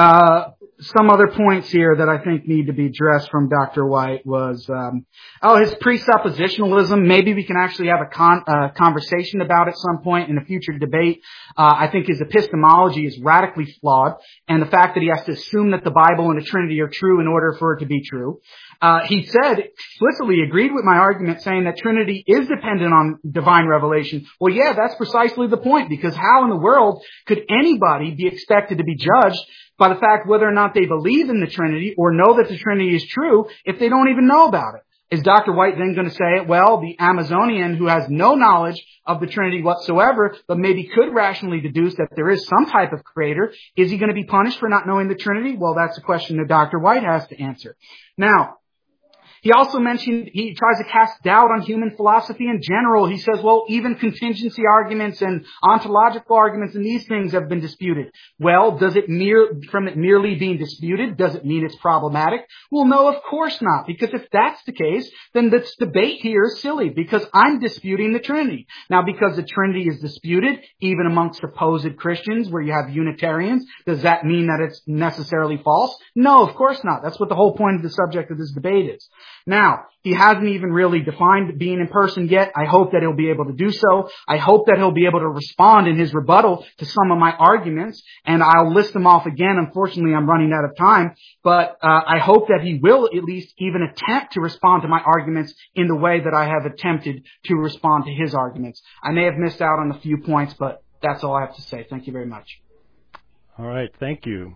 some other points here that I think need to be addressed from Dr. White was, his presuppositionalism. Maybe we can actually have a conversation about it at some point in a future debate. I think his epistemology is radically flawed, and the fact that he has to assume that the Bible and the Trinity are true in order for it to be true. He said, explicitly agreed with my argument, saying that Trinity is dependent on divine revelation. Well, yeah, that's precisely the point, because how in the world could anybody be expected to be judged by the fact whether or not they believe in the Trinity or know that the Trinity is true if they don't even know about it? Is Dr. White then going to say, well, the Amazonian who has no knowledge of the Trinity whatsoever, but maybe could rationally deduce that there is some type of creator, is he going to be punished for not knowing the Trinity? Well, that's a question that Dr. White has to answer. Now, he also mentioned, he tries to cast doubt on human philosophy in general. He says, well, even contingency arguments and ontological arguments and these things have been disputed. Well, does it from it merely being disputed, does it mean it's problematic? Well, no, of course not. Because if that's the case, then this debate here is silly, because I'm disputing the Trinity. Now, because the Trinity is disputed, even amongst supposed Christians where you have Unitarians, does that mean that it's necessarily false? No, of course not. That's what the whole point of the subject of this debate is. Now, he hasn't even really defined being in person yet. I hope that he'll be able to do so. I hope that he'll be able to respond in his rebuttal to some of my arguments, and I'll list them off again. Unfortunately, I'm running out of time, but I hope that he will at least even attempt to respond to my arguments in the way that I have attempted to respond to his arguments. I may have missed out on a few points, but that's all I have to say. Thank you very much. All right, thank you.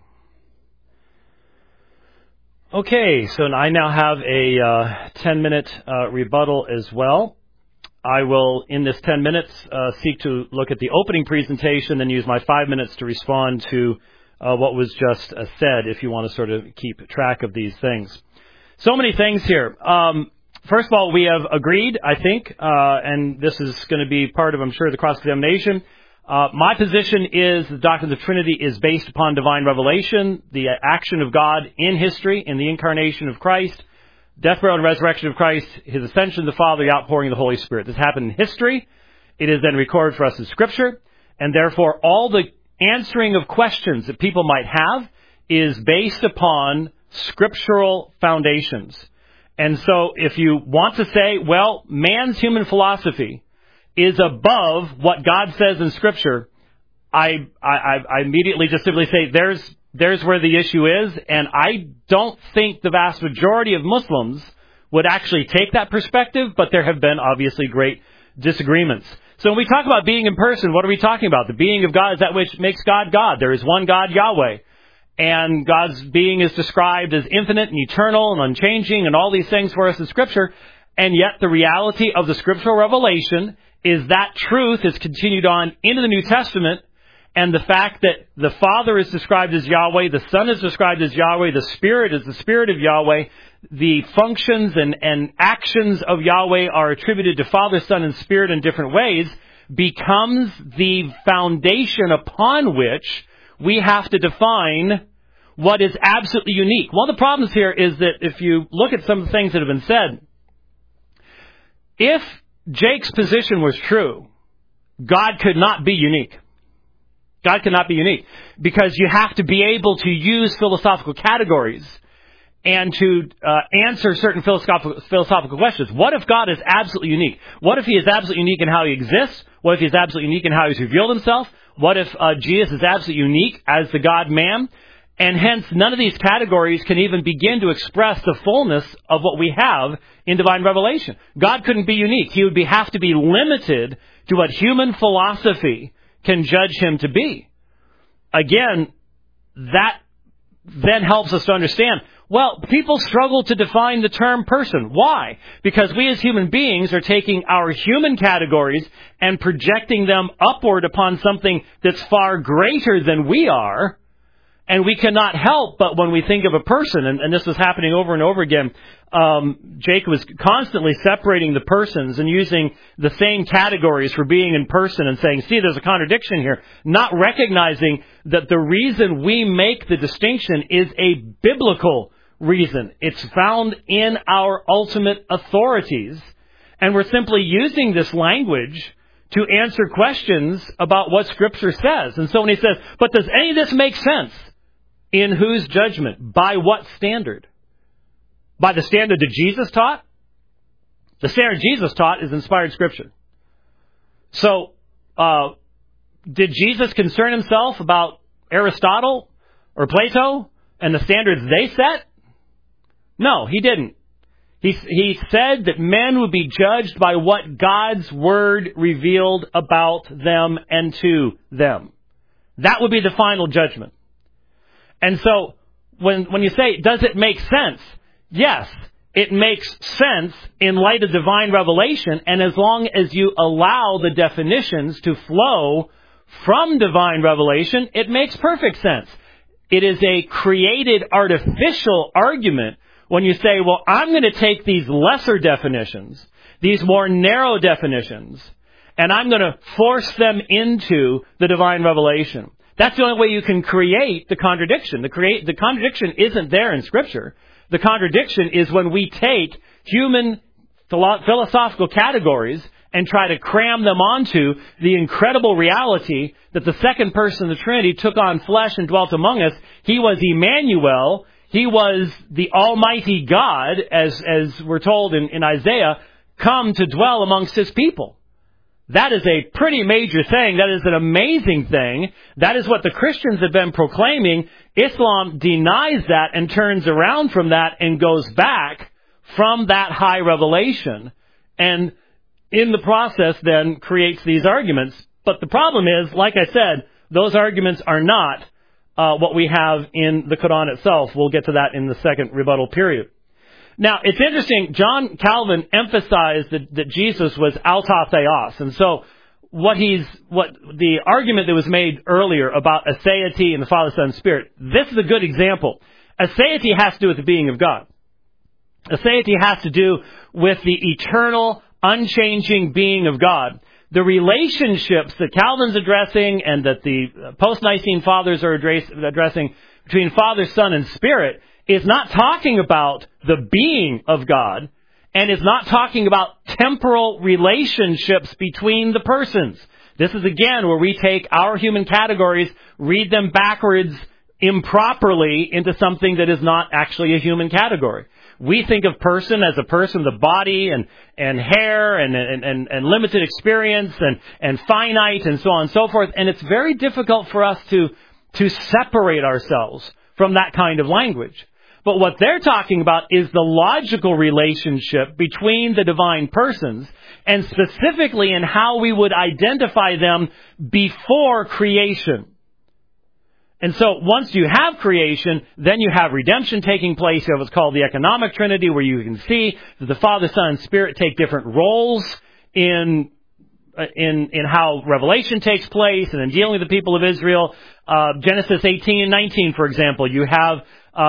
Okay, so I now have a 10-minute rebuttal as well. I will, in this 10 minutes, seek to look at the opening presentation, then use my 5 minutes to respond to what was just said, if you want to sort of keep track of these things. So many things here. First of all, we have agreed, I think, and this is going to be part of, I'm sure, the cross-examination. My position is the doctrine of the Trinity is based upon divine revelation, the action of God in history, in the incarnation of Christ, death, burial, and resurrection of Christ, His ascension to the Father, the outpouring of the Holy Spirit. This happened in history. It is then recorded for us in Scripture, and therefore all the answering of questions that people might have is based upon scriptural foundations. And so if you want to say, well, man's human philosophy is above what God says in Scripture, I immediately just simply say there's where the issue is, and I don't think the vast majority of Muslims would actually take that perspective, but there have been obviously great disagreements. So when we talk about being in person, what are we talking about? The being of God is that which makes God God. There is one God, Yahweh. And God's being is described as infinite and eternal and unchanging and all these things for us in Scripture. And yet the reality of the scriptural revelation is that truth is continued on into the New Testament. And the fact that the Father is described as Yahweh, the Son is described as Yahweh, the Spirit is the Spirit of Yahweh, the functions and actions of Yahweh are attributed to Father, Son, and Spirit in different ways, becomes the foundation upon which we have to define what is absolutely unique. One of the problems here is that if you look at some of the things that have been said, if Jake's position was true, God could not be unique. God cannot be unique because you have to be able to use philosophical categories and to answer certain philosophical questions. What if God is absolutely unique? What if He is absolutely unique in how He exists? What if He is absolutely unique in how He's revealed Himself? What if Jesus is absolutely unique as the God-man? And hence, none of these categories can even begin to express the fullness of what we have in divine revelation. God couldn't be unique. He would have to be limited to what human philosophy can judge Him to be. Again, that then helps us to understand, well, people struggle to define the term person. Why? Because we as human beings are taking our human categories and projecting them upward upon something that's far greater than we are. And we cannot help but when we think of a person, and this was happening over and over again, Jake was constantly separating the persons and using the same categories for being in person and saying, see, there's a contradiction here, not recognizing that the reason we make the distinction is a biblical reason. It's found in our ultimate authorities, and we're simply using this language to answer questions about what Scripture says. And so when he says, but does any of this make sense? In whose judgment? By what standard? By the standard that Jesus taught? The standard Jesus taught is inspired Scripture. So, did Jesus concern Himself about Aristotle or Plato and the standards they set? No, He didn't. He said that men would be judged by what God's Word revealed about them and to them. That would be the final judgment. And so, when you say, does it make sense? Yes, it makes sense in light of divine revelation, and as long as you allow the definitions to flow from divine revelation, it makes perfect sense. It is a created artificial argument when you say, well, I'm going to take these lesser definitions, these more narrow definitions, and I'm going to force them into the divine revelation. That's the only way you can create the contradiction. The contradiction isn't there in Scripture. The contradiction is when we take human philosophical categories and try to cram them onto the incredible reality that the second person of the Trinity took on flesh and dwelt among us. He was Emmanuel. He was the Almighty God, as we're told in Isaiah, come to dwell amongst His people. That is a pretty major thing. That is an amazing thing. That is what the Christians have been proclaiming. Islam denies that and turns around from that and goes back from that high revelation. And in the process then creates these arguments. But the problem is, like I said, those arguments are not what we have in the Quran itself. We'll get to that in the second rebuttal period. Now, it's interesting, John Calvin emphasized that Jesus was auto theos, and so what the argument that was made earlier about aseity and the Father, Son, and Spirit, this is a good example. Aseity has to do with the being of God. Aseity has to do with the eternal, unchanging being of God. The relationships that Calvin's addressing and that the post-Nicene fathers are addressing between Father, Son, and Spirit is not talking about the being of God, and is not talking about temporal relationships between the persons. This is again where we take our human categories, read them backwards improperly into something that is not actually a human category. We think of person as a person, the body and hair and limited experience and finite and so on and so forth. And it's very difficult for us to separate ourselves from that kind of language. But what they're talking about is the logical relationship between the divine persons, and specifically in how we would identify them before creation. And so once you have creation, then you have redemption taking place. You have what's called the economic trinity, where you can see that the Father, Son, and Spirit take different roles in how revelation takes place and in dealing with the people of Israel. Genesis 18 and 19, for example, you have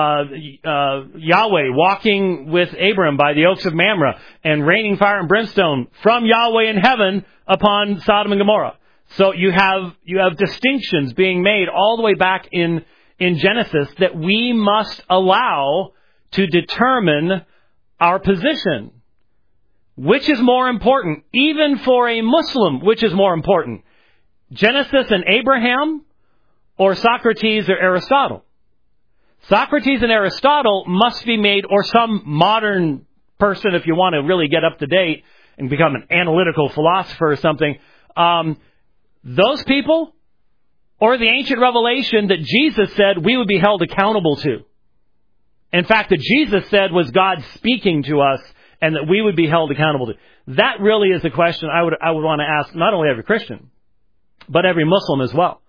Yahweh walking with Abram by the oaks of Mamre and raining fire and brimstone from Yahweh in heaven upon Sodom and Gomorrah. So you have distinctions being made all the way back in Genesis that we must allow to determine our position. Which is more important? Even for a Muslim, which is more important? Genesis and Abraham, or Socrates or Aristotle? Socrates and Aristotle must be made, or some modern person, if you want to really get up to date and become an analytical philosopher or something, those people, or the ancient revelation that Jesus said we would be held accountable to. In fact, that Jesus said was God speaking to us and that we would be held accountable to. That really is the question I would want to ask not only every Christian, but every Muslim as well.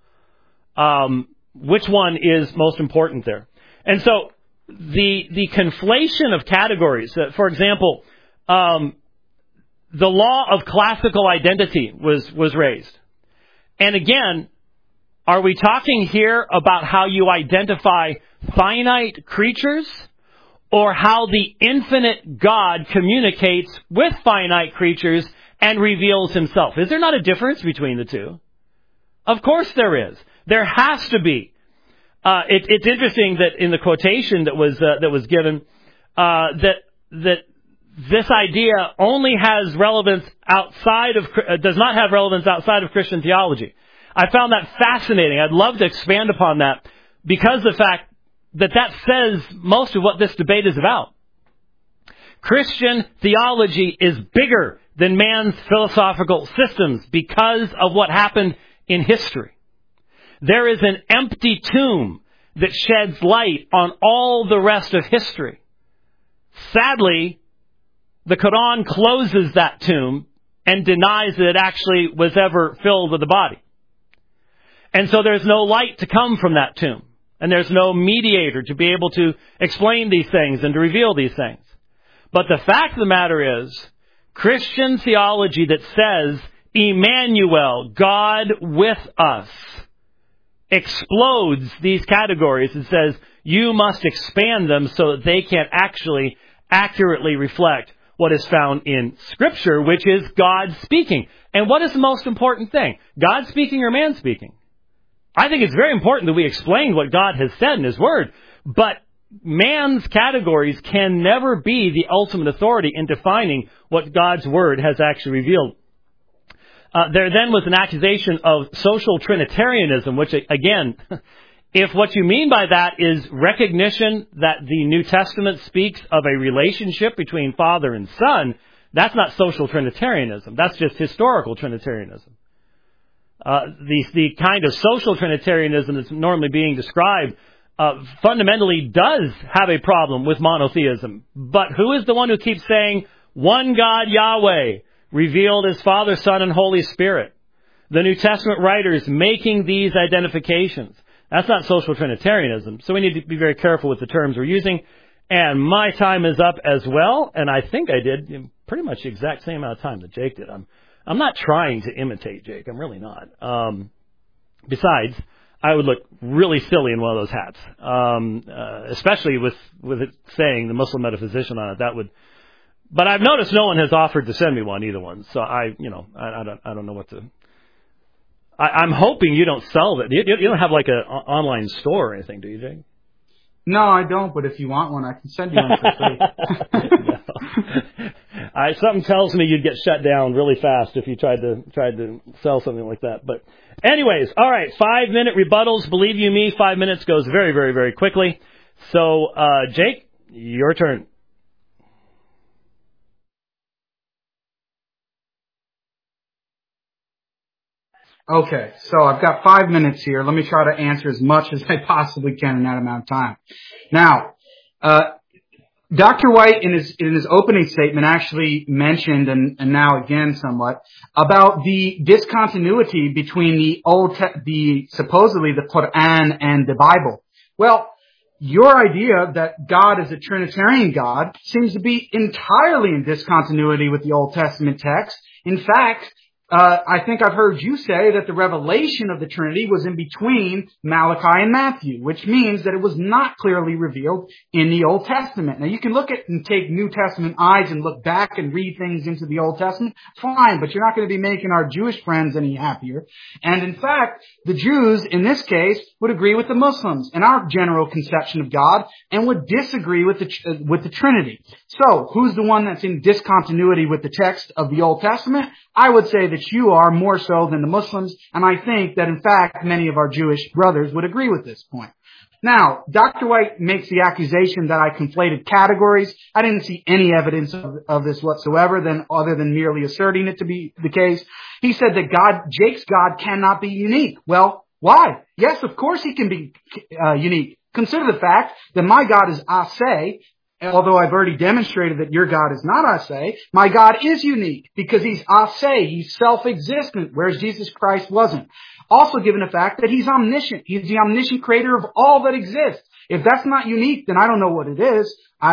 Which one is most important there? And so the conflation of categories, for example, the law of classical identity was raised. And again, are we talking here about how you identify finite creatures, or how the infinite God communicates with finite creatures and reveals himself? Is there not a difference between the two? Of course there is. There has to be. It's interesting that in the quotation that was given, that this idea only has relevance does not have relevance outside of Christian theology. I found that fascinating. I'd love to expand upon that, because the fact that says most of what this debate is about. Christian theology is bigger than man's philosophical systems because of what happened in history. There is an empty tomb that sheds light on all the rest of history. Sadly, the Quran closes that tomb and denies that it actually was ever filled with a body. And so there's no light to come from that tomb. And there's no mediator to be able to explain these things and to reveal these things. But the fact of the matter is, Christian theology that says, Emmanuel, God with us, explodes these categories and says, you must expand them so that they can actually accurately reflect what is found in Scripture, which is God speaking. And what is the most important thing? God speaking or man speaking? I think it's very important that we explain what God has said in His Word, but man's categories can never be the ultimate authority in defining what God's Word has actually revealed. There then was an accusation of social Trinitarianism, which, again, if what you mean by that is recognition that the New Testament speaks of a relationship between Father and Son, that's not social Trinitarianism. That's just historical Trinitarianism. The kind of social Trinitarianism that's normally being described fundamentally does have a problem with monotheism. But who is the one who keeps saying, one God Yahweh, revealed as Father, Son, and Holy Spirit? The New Testament writers making these identifications. That's not social Trinitarianism. So we need to be very careful with the terms we're using. And my time is up as well, and I think I did pretty much the exact same amount of time that Jake did. I'm not trying to imitate Jake. I'm really not. Besides, I would look really silly in one of those hats, especially with it saying the Muslim metaphysician on it. That would. But I've noticed no one has offered to send me one, either one. So I don't know what to. I'm hoping you don't sell that. You don't have like an online store or anything, do you, Jake? No, I don't. But if you want one, I can send you one for free. Something tells me you'd get shut down really fast if you tried to sell something like that. But anyways, all right, 5-minute rebuttals. Believe you me, 5 minutes goes very, very, very quickly. So, Jake, your turn. Okay, so I've got 5 minutes here. Let me try to answer as much as I possibly can in that amount of time. Now, Dr. White in his opening statement actually mentioned, and now again somewhat, about the discontinuity between supposedly the Quran and the Bible. Well, your idea that God is a Trinitarian God seems to be entirely in discontinuity with the Old Testament text. In fact, I think I've heard you say that the revelation of the Trinity was in between Malachi and Matthew, which means that it was not clearly revealed in the Old Testament. Now, you can look at and take New Testament eyes and look back and read things into the Old Testament. Fine, but you're not going to be making our Jewish friends any happier. And in fact, the Jews, in this case, would agree with the Muslims in our general conception of God and would disagree with the Trinity. So, who's the one that's in discontinuity with the text of the Old Testament? I would say that you are more so than the Muslims, and I think that in fact many of our Jewish brothers would agree with this point. Now, Dr. White makes the accusation that I conflated categories. I didn't see any evidence of this whatsoever, other than merely asserting it to be the case. He said that Jake's God cannot be unique. Well, why? Yes, of course he can be unique. Consider the fact that my God is Aseh. Although I've already demonstrated that your God is not Aseh, my God is unique because he's Aseh, he's self-existent, whereas Jesus Christ wasn't. Also given the fact that he's omniscient. He's the omniscient creator of all that exists. If that's not unique, then I don't know what it is.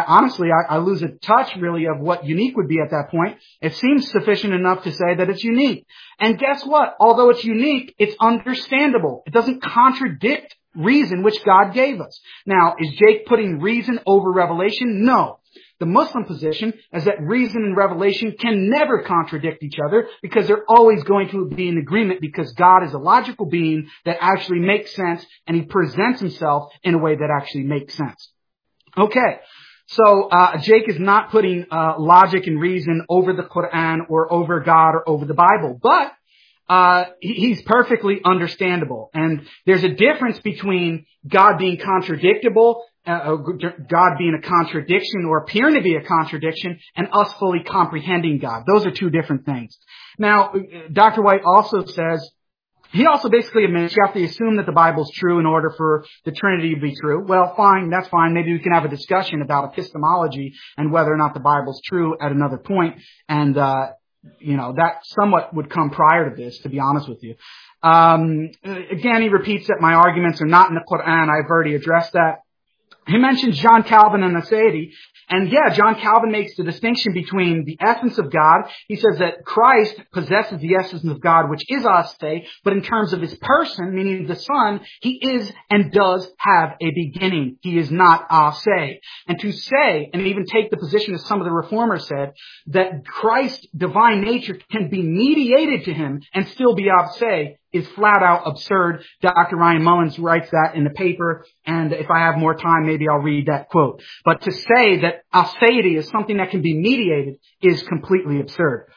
I lose a touch really of what unique would be at that point. It seems sufficient enough to say that it's unique. And guess what? Although it's unique, it's understandable. It doesn't contradict reason which God gave us. Now, is Jake putting reason over revelation? No. The Muslim position is that reason and revelation can never contradict each other because they're always going to be in agreement because God is a logical being that actually makes sense and he presents himself in a way that actually makes sense. Okay. So, Jake is not putting logic and reason over the Quran or over God or over the Bible, but he's perfectly understandable. And there's a difference between God being contradictable, God being a contradiction or appearing to be a contradiction, and us fully comprehending God. Those are two different things. Now, Dr. White also says, he also basically admits you have to assume that the Bible's true in order for the Trinity to be true. Well, fine, that's fine. Maybe we can have a discussion about epistemology and whether or not the Bible's true at another point. And, that somewhat would come prior to this, to be honest with you. Again, he repeats that my arguments are not in the Quran. I've already addressed that. He mentions John Calvin and Aseity. And yeah, John Calvin makes the distinction between the essence of God. He says that Christ possesses the essence of God, which is Aseh, but in terms of his person, meaning the Son, he is and does have a beginning. He is not Aseh. And to say, and even take the position as some of the reformers said, that Christ's divine nature can be mediated to him and still be Aseh, is flat out absurd. Dr. Ryan Mullins writes that in the paper, and if I have more time, maybe I'll read that quote. But to say that aseity is something that can be mediated is completely absurd.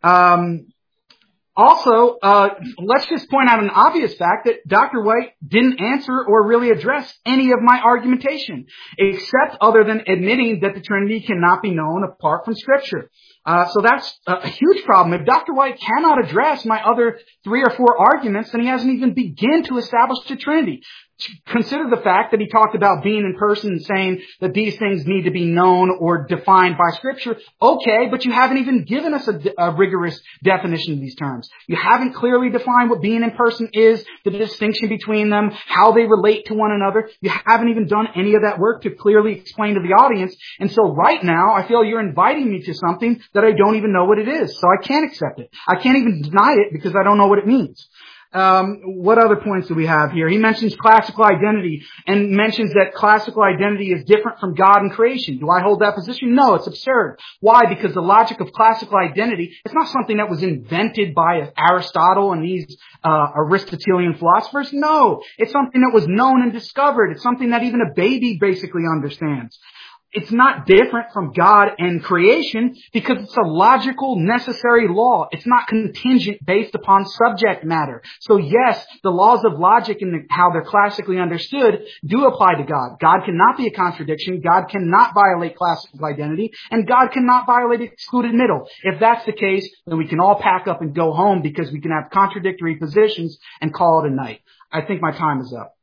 Also, let's just point out an obvious fact that Dr. White didn't answer or really address any of my argumentation, except other than admitting that the Trinity cannot be known apart from Scripture. So that's a huge problem. If Dr. White cannot address my other 3 or 4 arguments, then he hasn't even begun to establish the Trinity. Consider the fact that he talked about being in person and saying that these things need to be known or defined by Scripture. Okay, but you haven't even given us a rigorous definition of these terms. You haven't clearly defined what being in person is, the distinction between them, how they relate to one another. You haven't even done any of that work to clearly explain to the audience. And so right now, I feel you're inviting me to something that I don't even know what it is. So I can't accept it. I can't even deny it because I don't know what it means. What other points do we have here? He mentions classical identity and mentions that classical identity is different from God and creation. Do I hold that position? No, it's absurd. Why? Because the logic of classical identity, it's not something that was invented by Aristotle and these Aristotelian philosophers. No, it's something that was known and discovered. It's something that even a baby basically understands. It's not different from God and creation because it's a logical, necessary law. It's not contingent based upon subject matter. So yes, the laws of logic and how they're classically understood do apply to God. God cannot be a contradiction. God cannot violate classical identity. And God cannot violate excluded middle. If that's the case, then we can all pack up and go home because we can have contradictory positions and call it a night. I think my time is up.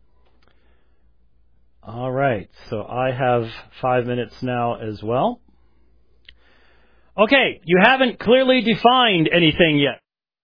All right, so I have 5 minutes now as well. Okay, you haven't clearly defined anything yet.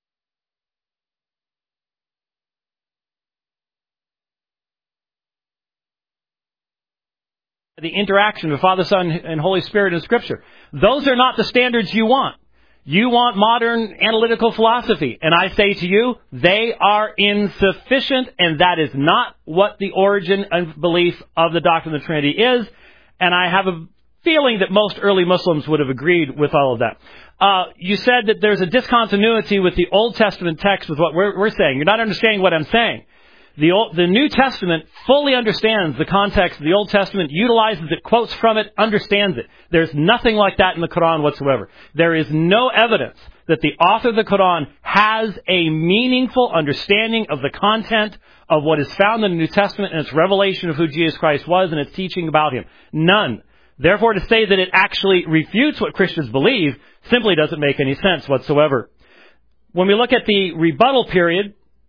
The interaction of Father, Son, and Holy Spirit in Scripture. Those are not the standards you want. You want modern analytical philosophy. And I say to you, they are insufficient, and that is not what the origin and belief of the doctrine of the Trinity is. And I have a feeling that most early Muslims would have agreed with all of that. You said that there's a discontinuity with the Old Testament text with what we're saying. You're not understanding what I'm saying. The New Testament fully understands the context of the Old Testament, utilizes it, quotes from it, understands it. There's nothing like that in the Quran whatsoever. There is no evidence that the author of the Quran has a meaningful understanding of the content of what is found in the New Testament and its revelation of who Jesus Christ was and its teaching about Him. None. Therefore, to say that it actually refutes what Christians believe simply doesn't make any sense whatsoever. When we look at the rebuttal period,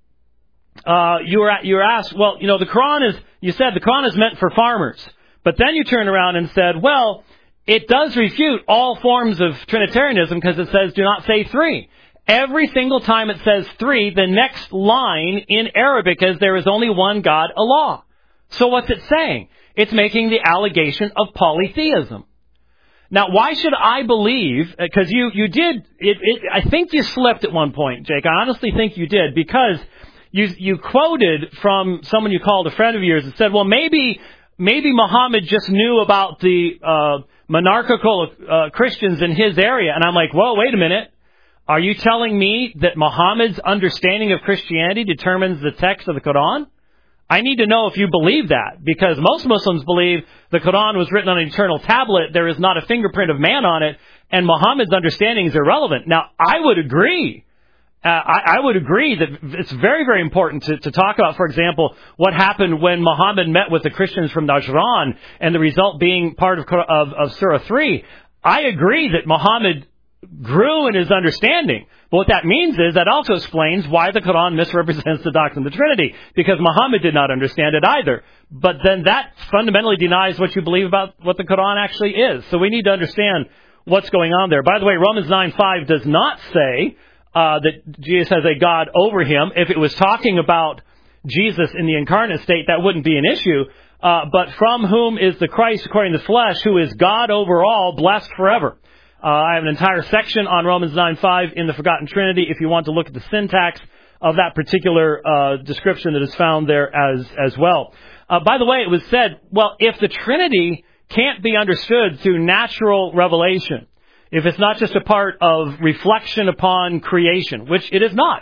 you were asked, well, you know, you said the Quran is meant for farmers. But then you turned around and said, well, it does refute all forms of Trinitarianism because it says do not say 3. Every single time it says 3, the next line in Arabic is there is only one God, Allah. So what's it saying? It's making the allegation of polytheism. Now, why should I believe, because you did, I think you slipped at one point, Jake. I honestly think you did, because you quoted from someone you called a friend of yours and said, well, maybe Muhammad just knew about the monarchical Christians in his area. And I'm like, whoa, wait a minute. Are you telling me that Muhammad's understanding of Christianity determines the text of the Quran? I need to know if you believe that, because most Muslims believe the Quran was written on an eternal tablet. There is not a fingerprint of man on it, and Muhammad's understanding is irrelevant. Now, I would agree. I would agree that it's very, very important to talk about, for example, what happened when Muhammad met with the Christians from Najran and the result being part of Surah 3. I agree that Muhammad grew in his understanding. But what that means is that also explains why the Quran misrepresents the doctrine of the Trinity, because Muhammad did not understand it either. But then that fundamentally denies what you believe about what the Quran actually is. So we need to understand what's going on there. By the way, Romans 9:5 does not say that Jesus has a God over him. If it was talking about Jesus in the incarnate state, that wouldn't be an issue. But from whom is the Christ according to the flesh, who is God over all, blessed forever. I have an entire section on Romans 9:5 in the Forgotten Trinity if you want to look at the syntax of that particular description that is found there as well. By the way, it was said, well, if the Trinity can't be understood through natural revelation, if it's not just a part of reflection upon creation, which it is not.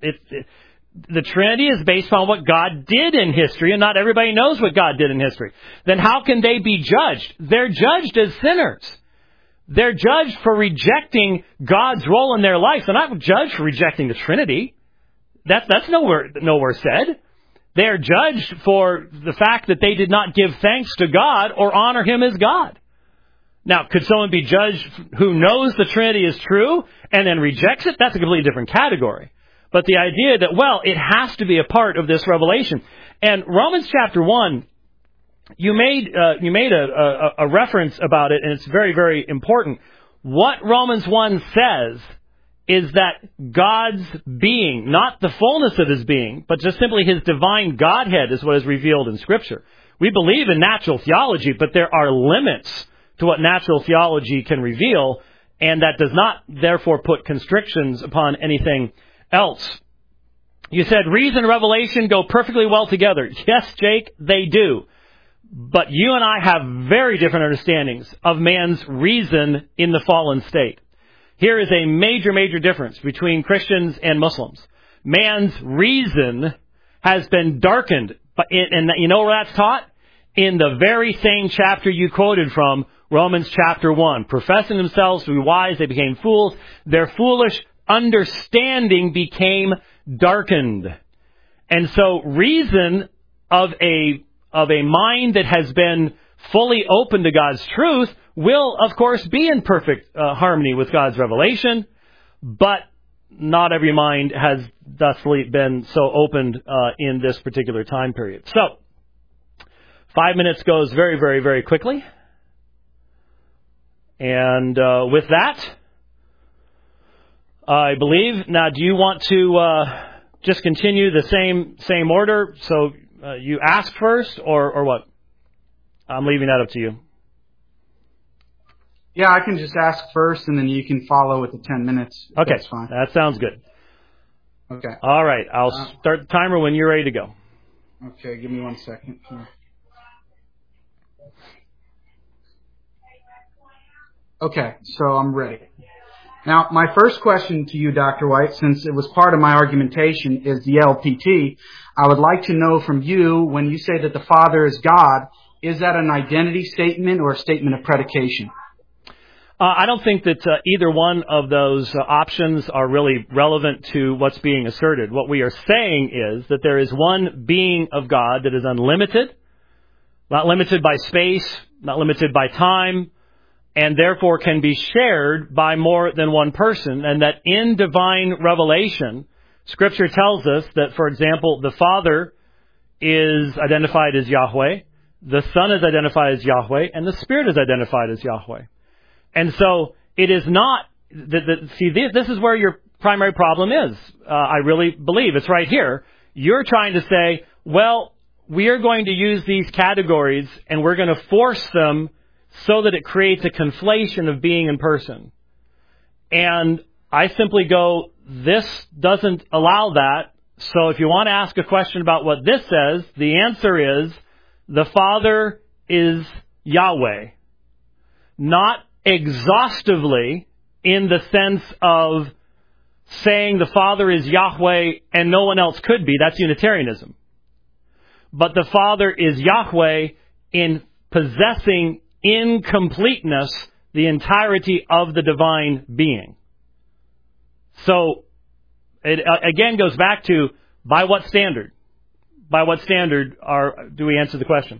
The Trinity is based on what God did in history, and not everybody knows what God did in history. Then how can they be judged? They're judged as sinners. They're judged for rejecting God's role in their life. They're not judged for rejecting the Trinity. That's nowhere said. They're judged for the fact that they did not give thanks to God or honor Him as God. Now, could someone be judged who knows the Trinity is true and then rejects it? That's a completely different category. But the idea that, well, it has to be a part of this revelation. And Romans chapter 1, you made a reference about it, and it's very, very important. What Romans 1 says is that God's being, not the fullness of His being, but just simply His divine Godhead is what is revealed in Scripture. We believe in natural theology, but there are limits to what natural theology can reveal, and that does not, therefore, put constrictions upon anything else. You said reason and revelation go perfectly well together. Yes, Jake, they do. But you and I have very different understandings of man's reason in the fallen state. Here is a major, major difference between Christians and Muslims. Man's reason has been darkened. And you know where that's taught? In the very same chapter you quoted from, Romans chapter 1. Professing themselves to be wise, they became fools. Their foolish understanding became darkened. And so reason of a mind that has been fully open to God's truth will, of course, be in perfect harmony with God's revelation, but not every mind has thusly been so opened in this particular time period. So, 5 minutes goes very, very, very quickly. And with that, I believe, now do you want to just continue the same order? So you ask first, or what? I'm leaving that up to you. Yeah, I can just ask first, and then you can follow with the 10 minutes. Okay, that's fine. That sounds good. Okay. All right, I'll start the timer when you're ready to go. Okay, give me 1 second here. Okay, so I'm ready. Now, my first question to you, Dr. White, since it was part of my argumentation, is the LPT. I would like to know from you, when you say that the Father is God, is that an identity statement or a statement of predication? I don't think that either one of those options are really relevant to what's being asserted. What we are saying is that there is one being of God that is unlimited, not limited by space, not limited by time, and therefore can be shared by more than one person, and that in divine revelation, Scripture tells us that, for example, the Father is identified as Yahweh, the Son is identified as Yahweh, and the Spirit is identified as Yahweh. And so it is not, this is where your primary problem is. I really believe it's right here. You're trying to say, well, we are going to use these categories and we're going to force them so that it creates a conflation of being and person. And I simply go, this doesn't allow that. So if you want to ask a question about what this says, the answer is the Father is Yahweh. Not exhaustively in the sense of saying the Father is Yahweh and no one else could be. That's Unitarianism. But the Father is Yahweh in possessing in completeness the entirety of the divine being. So it again goes back to, by what standard? By what standard do we answer the question?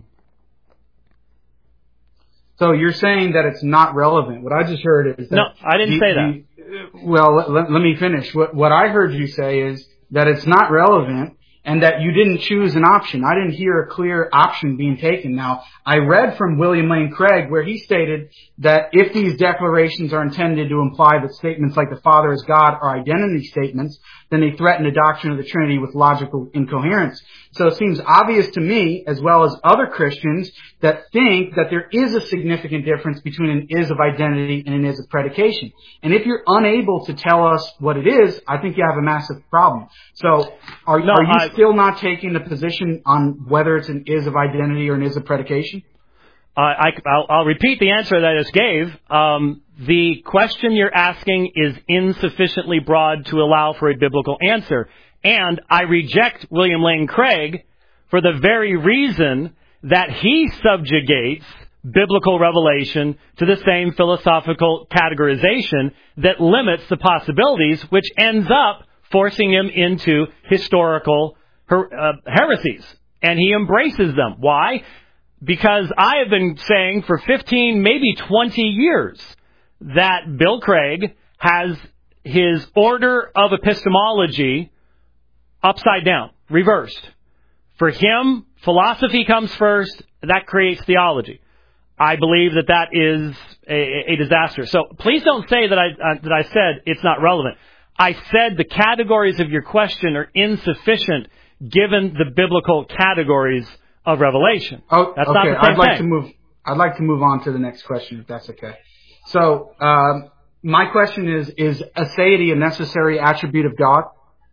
So you're saying that it's not relevant. What I just heard is that... No, I didn't say that. Well, let me finish. What I heard you say is that it's not relevant and that you didn't choose an option. I didn't hear a clear option being taken. Now, I read from William Lane Craig where he stated that if these declarations are intended to imply that statements like the Father is God are identity statements, then they threaten the doctrine of the Trinity with logical incoherence. So it seems obvious to me, as well as other Christians, that think that there is a significant difference between an is of identity and an is of predication. And if you're unable to tell us what it is, I think you have a massive problem. So are you still not taking the position on whether it's an is of identity or an is of predication? I'll repeat the answer that I just gave. The question you're asking is insufficiently broad to allow for a biblical answer. And I reject William Lane Craig for the very reason that he subjugates biblical revelation to the same philosophical categorization that limits the possibilities, which ends up forcing him into historical heresies. And he embraces them. Why? because I have been saying for 15, maybe 20 years that Bill Craig has his order of epistemology upside down, reversed. For him, philosophy comes first. That creates theology. I believe that is a disaster. So please don't say that I said it's not relevant. I said the categories of your question are insufficient given the biblical categories of revelation. Oh, that's okay. not the same thing. I'd like to move on to the next question, if that's okay. So, my question is aseity a necessary attribute of God?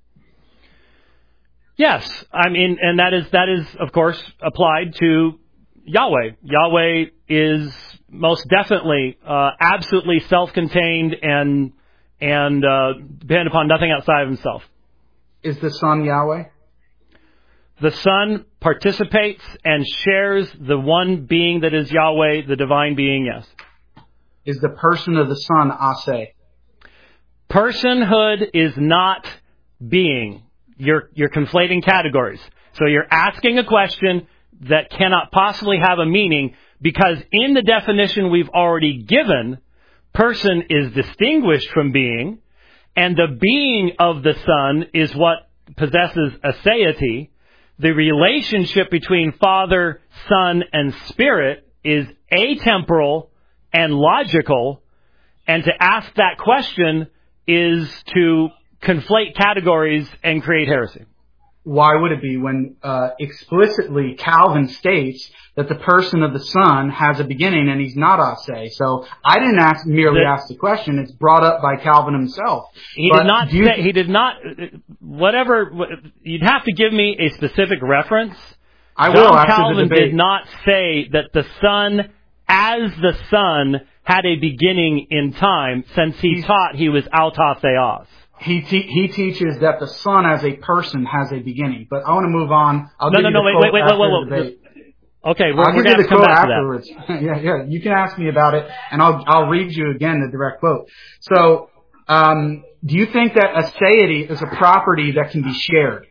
Yes, I mean, and that is of course applied to Yahweh. Yahweh is most definitely absolutely self-contained and dependent upon nothing outside of himself. Is the Son Yahweh? The Son participates and shares the one being that is Yahweh, the divine being, yes. Is the person of the Son ase? Personhood is not being. You're conflating categories. So you're asking a question that cannot possibly have a meaning because in the definition we've already given, person is distinguished from being, and the being of the Son is what possesses aseity. The relationship between Father, Son, and Spirit is atemporal and logical, and to ask that question is to conflate categories and create heresy. Why would it be when explicitly Calvin states that the person of the Son has a beginning and he's not ase? So I didn't merely ask the question. It's brought up by Calvin himself. He did not. Whatever. You'd have to give me a specific reference. I will John after Calvin the debate. did not say that the Son, as the Son, had a beginning in time, since he taught he was autos theos. He teaches that the Son as a person has a beginning. But I want to move on. Wait. Okay, I'll we're give you the come quote back afterwards. to that. Yeah. You can ask me about it, and I'll read you again the direct quote. So, do you think that aseity is a property that can be shared?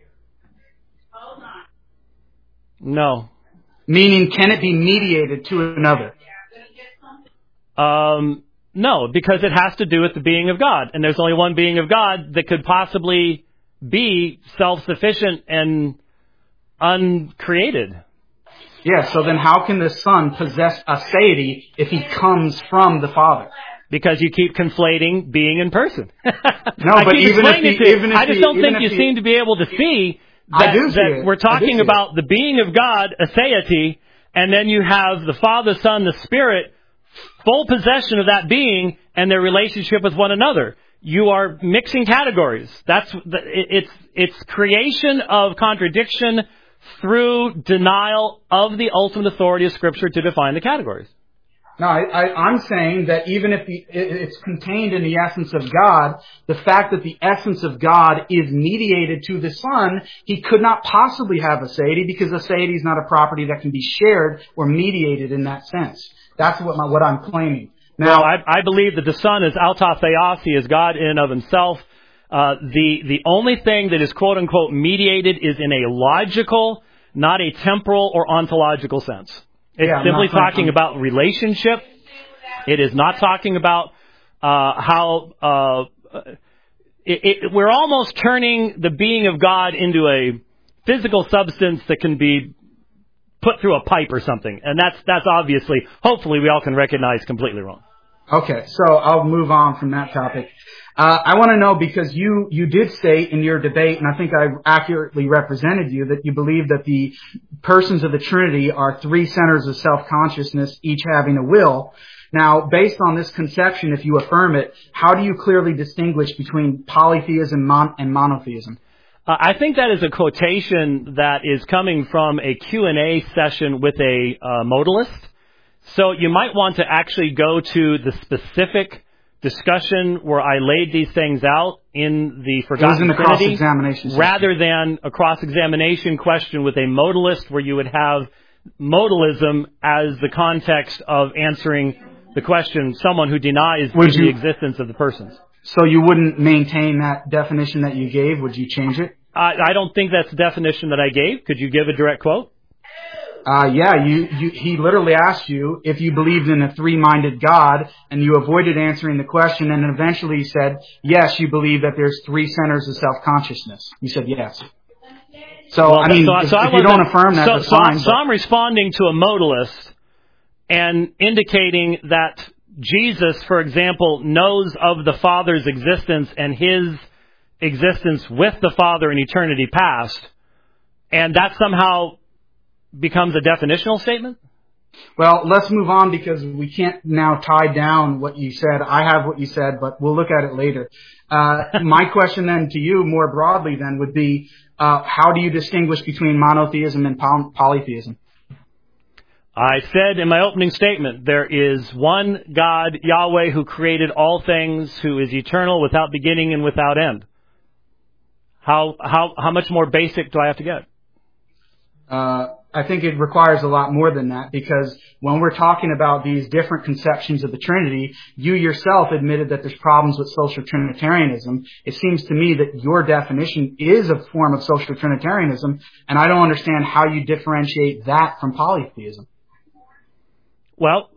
No. Meaning, can it be mediated to another? No, because it has to do with the being of God. And there's only one being of God that could possibly be self-sufficient and uncreated. Yeah, so then how can the Son possess aseity if he comes from the Father? Because you keep conflating being and person. No, but I just don't think you seem to be able to see that we're talking about the being of God, aseity, and then you have the Father, Son, the Spirit, full possession of that being and their relationship with one another. You are mixing categories. It's creation of contradiction through denial of the ultimate authority of Scripture to define the categories. No, I'm saying that even if it's contained in the essence of God, the fact that the essence of God is mediated to the Son, he could not possibly have aseity because aseity is not a property that can be shared or mediated in that sense. That's what I'm claiming. Now, I believe that the Son is autos theos. He is God in and of himself. The only thing that is quote unquote mediated is in a logical, not a temporal or ontological sense. It's simply talking about relationship. It is not talking about how we're almost turning the being of God into a physical substance that can be put through a pipe or something. And that's obviously, hopefully we all can recognize completely wrong. Okay, so I'll move on from that topic. I want to know, because you did state in your debate, and I think I accurately represented you, that you believe that the persons of the Trinity are three centers of self-consciousness, each having a will. Now, based on this conception, if you affirm it, how do you clearly distinguish between polytheism and monotheism? I think that is a quotation that is coming from a Q&A session with a modalist. So you might want to actually go to the specific discussion where I laid these things out in the Forgotten Trinity, cross-examination rather than a cross-examination question with a modalist where you would have modalism as the context of answering the question, someone who denies the existence of the persons. So you wouldn't maintain that definition that you gave? Would you change it? I don't think that's the definition that I gave. Could you give a direct quote? He literally asked you if you believed in a three-minded God, and you avoided answering the question, and eventually he said, yes, you believe that there's three centers of self-consciousness. You said yes. So, well, if you don't affirm that, that's fine. So I'm responding to a modalist and indicating that Jesus, for example, knows of the Father's existence and his existence with the Father in eternity past, and that somehow becomes a definitional statement? Well, let's move on because we can't now tie down what you said. I have what you said, but we'll look at it later. My question then to you more broadly then would be, how do you distinguish between monotheism and polytheism? I said in my opening statement, there is one God, Yahweh, who created all things, who is eternal, without beginning and without end. How much more basic do I have to get? I think it requires a lot more than that, because when we're talking about these different conceptions of the Trinity, you yourself admitted that there's problems with social Trinitarianism. It seems to me that your definition is a form of social Trinitarianism, and I don't understand how you differentiate that from polytheism. Well,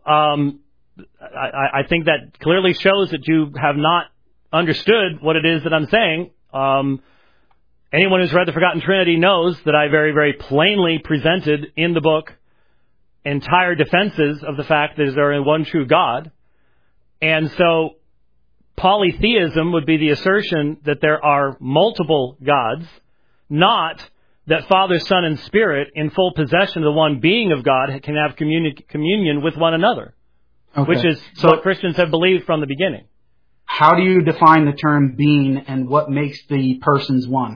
I think that clearly shows that you have not understood what it is that I'm saying. Anyone who's read The Forgotten Trinity knows that I very, very plainly presented in the book entire defenses of the fact that there is one true God. And so polytheism would be the assertion that there are multiple gods, not that Father, Son, and Spirit, in full possession of the one being of God, can have communion with one another, which is what Christians have believed from the beginning. How do you define the term being, and what makes the persons one?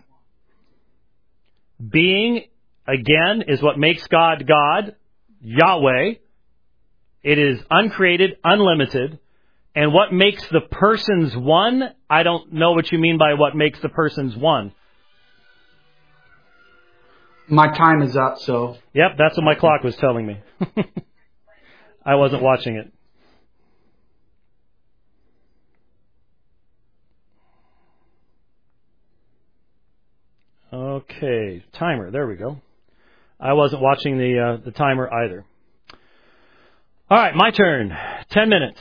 Being, again, is what makes God God, Yahweh. It is uncreated, unlimited. And what makes the persons one, I don't know what you mean by what makes the persons one. My time is up, so... Yep, that's what my clock was telling me. I wasn't watching it. Okay, timer, there we go. I wasn't watching the timer either. All right, my turn. 10 minutes.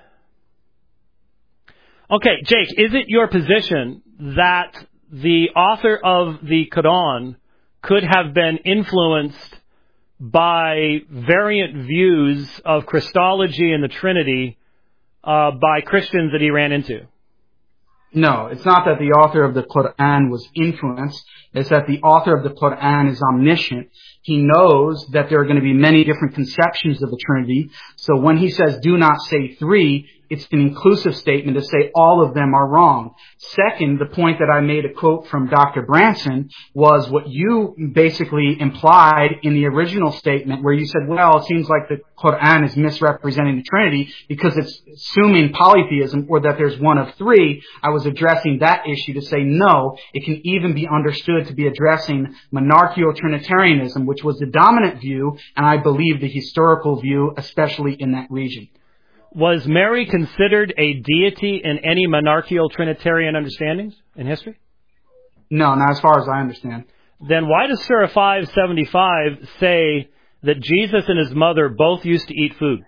Okay, Jake, is it your position that the author of the Quran could have been influenced by variant views of Christology and the Trinity by Christians that he ran into? No, it's not that the author of the Quran was influenced. It's that the author of the Quran is omniscient. He knows that there are going to be many different conceptions of the Trinity. So when he says, do not say three, it's an inclusive statement to say all of them are wrong. Second, the point that I made a quote from Dr. Branson was what you basically implied in the original statement, where you said, well, it seems like the Quran is misrepresenting the Trinity because it's assuming polytheism, or that there's one of three. I was addressing that issue to say, no, it can even be understood to be addressing monarchical Trinitarianism, which was the dominant view, and I believe the historical view, especially in that region. Was Mary considered a deity in any monarchical Trinitarian understandings in history? No, not as far as I understand. Then why does Surah 575 say that Jesus and his mother both used to eat food?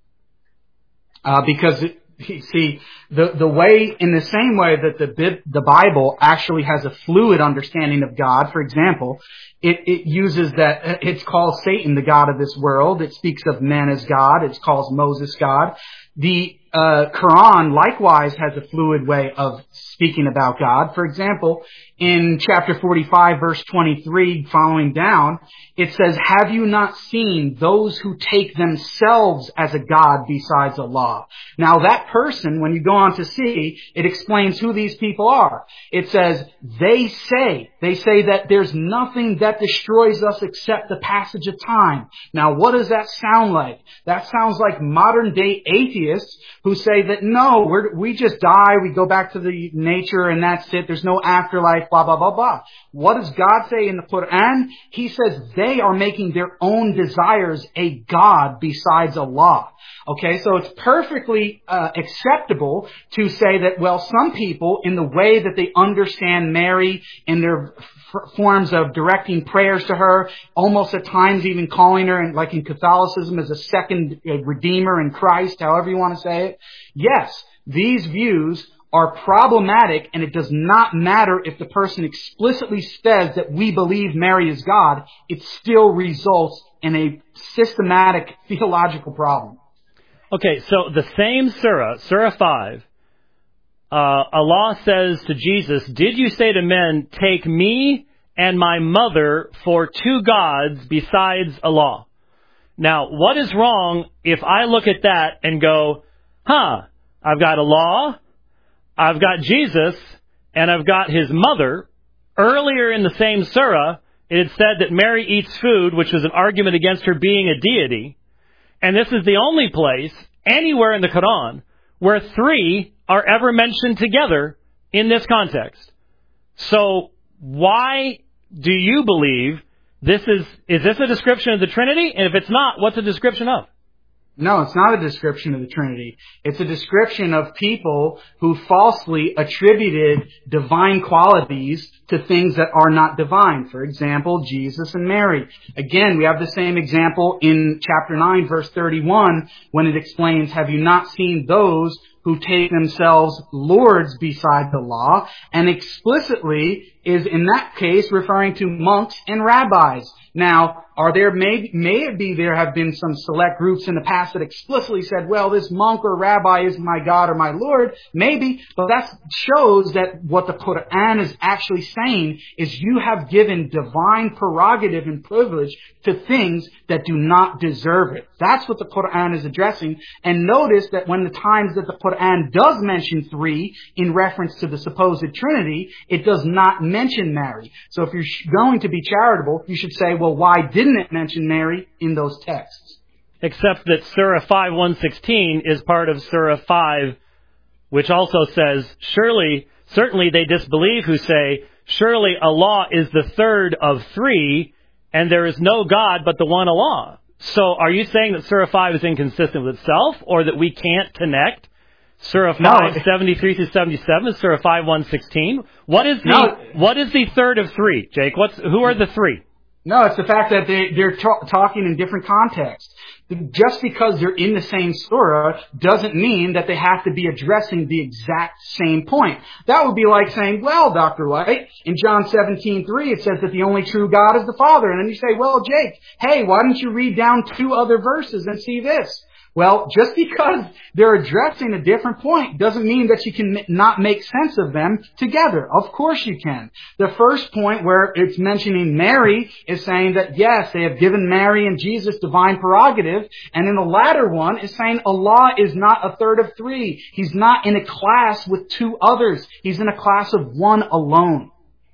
Because, see, the way, in the same way that the Bible actually has a fluid understanding of God, for example, it uses that, it's called Satan, the God of this world. It speaks of men as God. It calls Moses God. The Quran likewise has a fluid way of speaking about God. For example, in chapter 45, verse 23, following down, it says, have you not seen those who take themselves as a God besides Allah? Now that person, when you go on to see, it explains who these people are. It says, they say that there's nothing that destroys us except the passage of time. Now what does that sound like? That sounds like modern day atheists who say that no, we just die, we go back to the nature and that's it, there's no afterlife, blah, blah, blah, blah. What does God say in the Quran? He says they are making their own desires a God besides Allah. Okay, so it's perfectly acceptable to say that, well, some people, in the way that they understand Mary in their forms of directing prayers to her, almost at times even calling her, and like in Catholicism, as a second redeemer in Christ, however you want to say it. Yes, these views are problematic, and it does not matter if the person explicitly says that we believe Mary is God. It still results in a systematic theological problem. Okay, so the same surah, Surah 5, Allah says to Jesus, "Did you say to men, take me and my mother for two gods besides Allah?" Now, what is wrong if I look at that and go, I've got Allah, I've got Jesus, and I've got his mother. Earlier in the same surah, it had said that Mary eats food, which was an argument against her being a deity. And this is the only place, anywhere in the Quran, where three are ever mentioned together in this context. So why do you believe is this a description of the Trinity? And if it's not, what's a description of? No, it's not a description of the Trinity. It's a description of people who falsely attributed divine qualities to things that are not divine. For example, Jesus and Mary. Again, we have the same example in chapter 9, verse 31, when it explains, "Have you not seen those who take themselves lords beside the law?" And explicitly is in that case referring to monks and rabbis. Now, there have been some select groups in the past that explicitly said, well, this monk or rabbi is my God or my Lord. Maybe, but that shows that what the Quran is actually saying is you have given divine prerogative and privilege to things that do not deserve it. That's what the Quran is addressing. And notice that when the times that the Quran does mention three in reference to the supposed Trinity, it does not mention Mary. So if you're going to be charitable, you should say, well, why didn't it mention Mary in those texts? Except that Surah 5:116 is part of Surah 5, which also says, certainly they disbelieve who say, surely Allah is the third of three, and there is no God but the one Allah. So are you saying that Surah 5 is inconsistent with itself, or that we can't connect Surah 5, 73 through 77 is Surah 5:116? What is the third of three, Jake? Who are the three? No, it's the fact that they're talking in different contexts. Just because they're in the same surah doesn't mean that they have to be addressing the exact same point. That would be like saying, well, Dr. White, in John 17:3 it says that the only true God is the Father. And then you say, well, Jake, hey, why don't you read down two other verses and see this? Well, just because they're addressing a different point doesn't mean that you can not make sense of them together. Of course you can. The first point where it's mentioning Mary is saying that, yes, they have given Mary and Jesus divine prerogative. And in the latter one is saying Allah is not a third of three. He's not in a class with two others. He's in a class of one alone.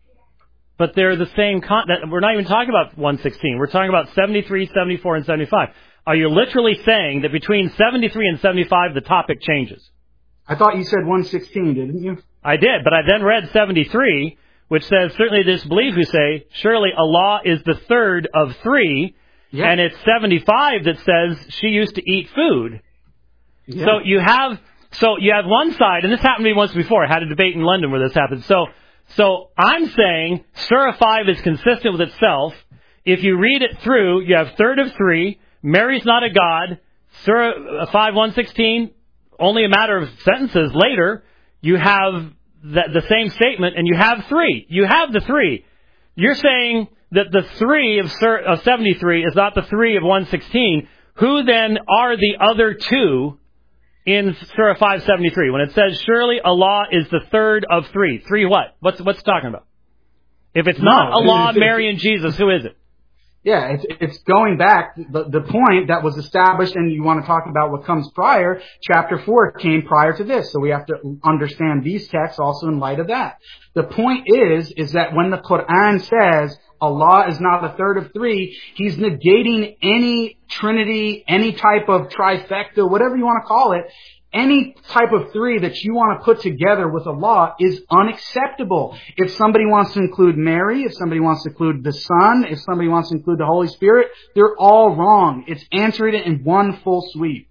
But they're the same we're not even talking about 116. We're talking about 73, 74, and 75. Are you literally saying that between 73 and 75 the topic changes? I thought you said 116, didn't you? I did, but I then read 73, which says, certainly disbelieve who say, surely Allah is the third of three, and it's 75 that says she used to eat food. Yeah. So you have one side, and this happened to me once before. I had a debate in London where this happened. So I'm saying Surah 5 is consistent with itself. If you read it through, you have third of three. Mary's not a god. Surah 5:116, only a matter of sentences later, you have the same statement, and you have three. You have the three. You're saying that the three of 73 is not the three of 116. Who then are the other two in Surah 5:73 when it says, surely Allah is the third of three? Three what? What's it talking about? If it's not Allah, Mary, and Jesus, who is it? Yeah, it's going back, the point that was established, and you want to talk about what comes prior, chapter 4 came prior to this, so we have to understand these texts also in light of that. The point is that when the Quran says Allah is not a third of three, He's negating any Trinity, any type of trifecta, whatever you want to call it. Any type of three that you want to put together with Allah is unacceptable. If somebody wants to include Mary, if somebody wants to include the Son, if somebody wants to include the Holy Spirit, they're all wrong. It's answering it in one full sweep.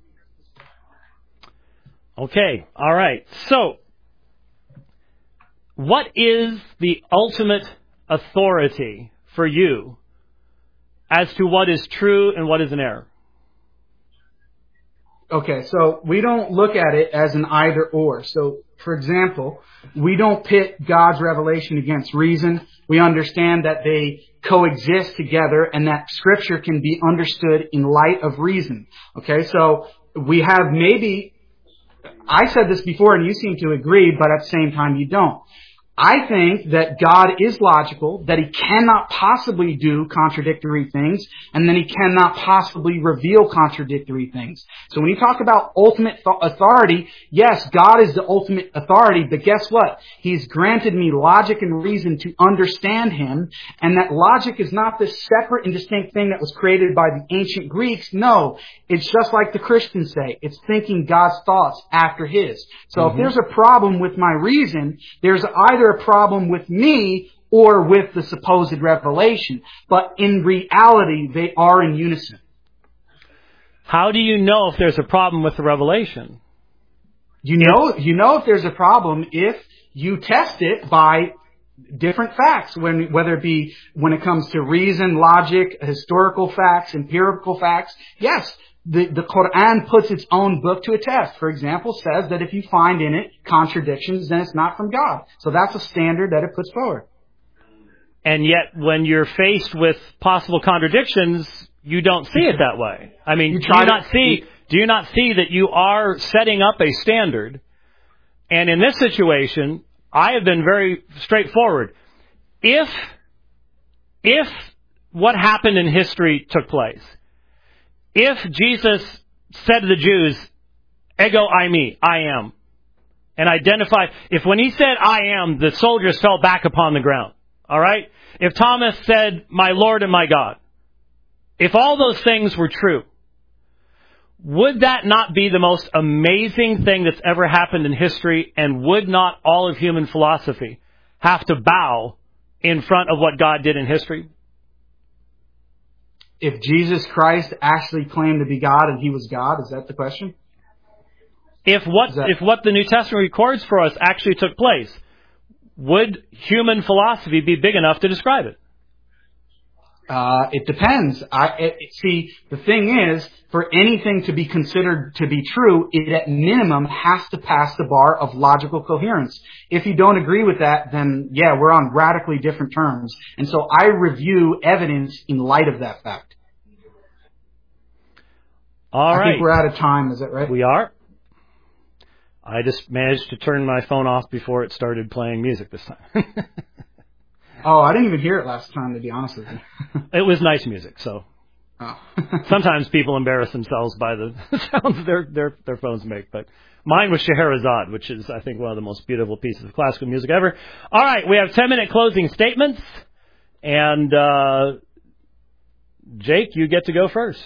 Okay, all right. So, what is the ultimate authority for you as to what is true and what is an error? Okay, so we don't look at it as an either or. So, for example, we don't pit God's revelation against reason. We understand that they coexist together and that Scripture can be understood in light of reason. Okay, so we have maybe, I said this before and you seem to agree, but at the same time you don't. I think that God is logical, that He cannot possibly do contradictory things, and that He cannot possibly reveal contradictory things. So when you talk about ultimate authority, yes, God is the ultimate authority, but guess what? He's granted me logic and reason to understand Him, and that logic is not this separate and distinct thing that was created by the ancient Greeks. No, it's just like the Christians say. It's thinking God's thoughts after His. So if there's a problem with my reason, there's either a problem with me or with the supposed revelation. But in reality, they are in unison. How do you know if there's a problem with the revelation? You know if there's a problem if you test it by different facts, whether it be when it comes to reason, logic, historical facts, empirical facts. Yes, the Quran puts its own book to a test. For example, says that if you find in it contradictions, then it's not from God. So that's a standard that it puts forward. And yet, when you're faced with possible contradictions, you don't see it that way. I mean, do you not see that you are setting up a standard? And in this situation, I have been very straightforward. If what happened in history took place, if Jesus said to the Jews, ego eimi, I am, and identified, if when he said I am, the soldiers fell back upon the ground, all right? If Thomas said, my Lord and my God, if all those things were true, would that not be the most amazing thing that's ever happened in history, and would not all of human philosophy have to bow in front of what God did in history? If Jesus Christ actually claimed to be God and He was God, is that the question? If what the New Testament records for us actually took place, would human philosophy be big enough to describe it? It depends. See, the thing is, for anything to be considered to be true, it at minimum has to pass the bar of logical coherence. If you don't agree with that, then yeah, we're on radically different terms. And so I review evidence in light of that fact. All right. I think we're out of time, is that right? We are. I just managed to turn my phone off before it started playing music this time. Oh, I didn't even hear it last time, to be honest with you. It was nice music, so. Oh. Sometimes people embarrass themselves by the sounds their phones make, but mine was Scheherazade, which is, I think, one of the most beautiful pieces of classical music ever. All right, we have 10-minute closing statements, and Jake, you get to go first.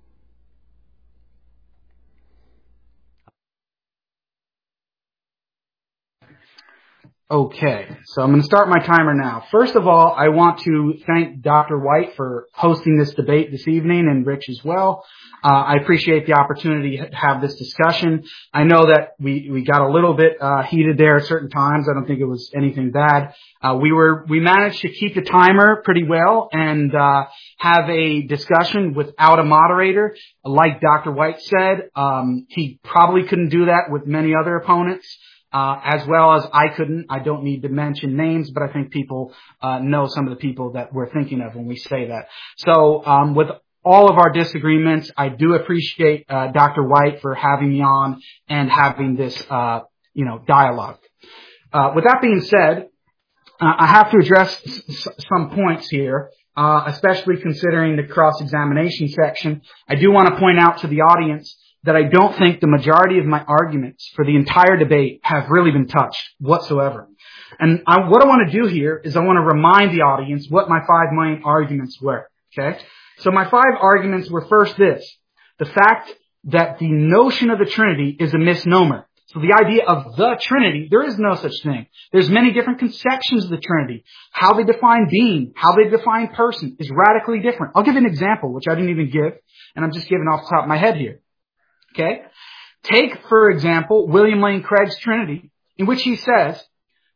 Okay, so I'm going to start my timer now. First of all, I want to thank Dr. White for hosting this debate this evening, and Rich as well. I appreciate the opportunity to have this discussion. I know that we got a little bit heated there at certain times. I don't think it was anything bad. We managed to keep the timer pretty well and have a discussion without a moderator. Like Dr. White said, he probably couldn't do that with many other opponents. As well as I couldn't. I don't need to mention names, but I think people know some of the people that we're thinking of when we say that. So with all of our disagreements, I do appreciate Dr. White for having me on and having this dialogue. With that being said, I have to address some points here, especially considering the cross-examination section. I do want to point out to the audience that I don't think the majority of my arguments for the entire debate have really been touched whatsoever. And what I want to do here is I want to remind the audience what my 5 main arguments were. Okay? So my 5 arguments were first this: the fact that the notion of the Trinity is a misnomer. So the idea of the Trinity, there is no such thing. There's many different conceptions of the Trinity. How they define being, how they define person is radically different. I'll give an example, which I didn't even give, and I'm just giving off the top of my head here. Okay? Take, for example, William Lane Craig's Trinity, in which he says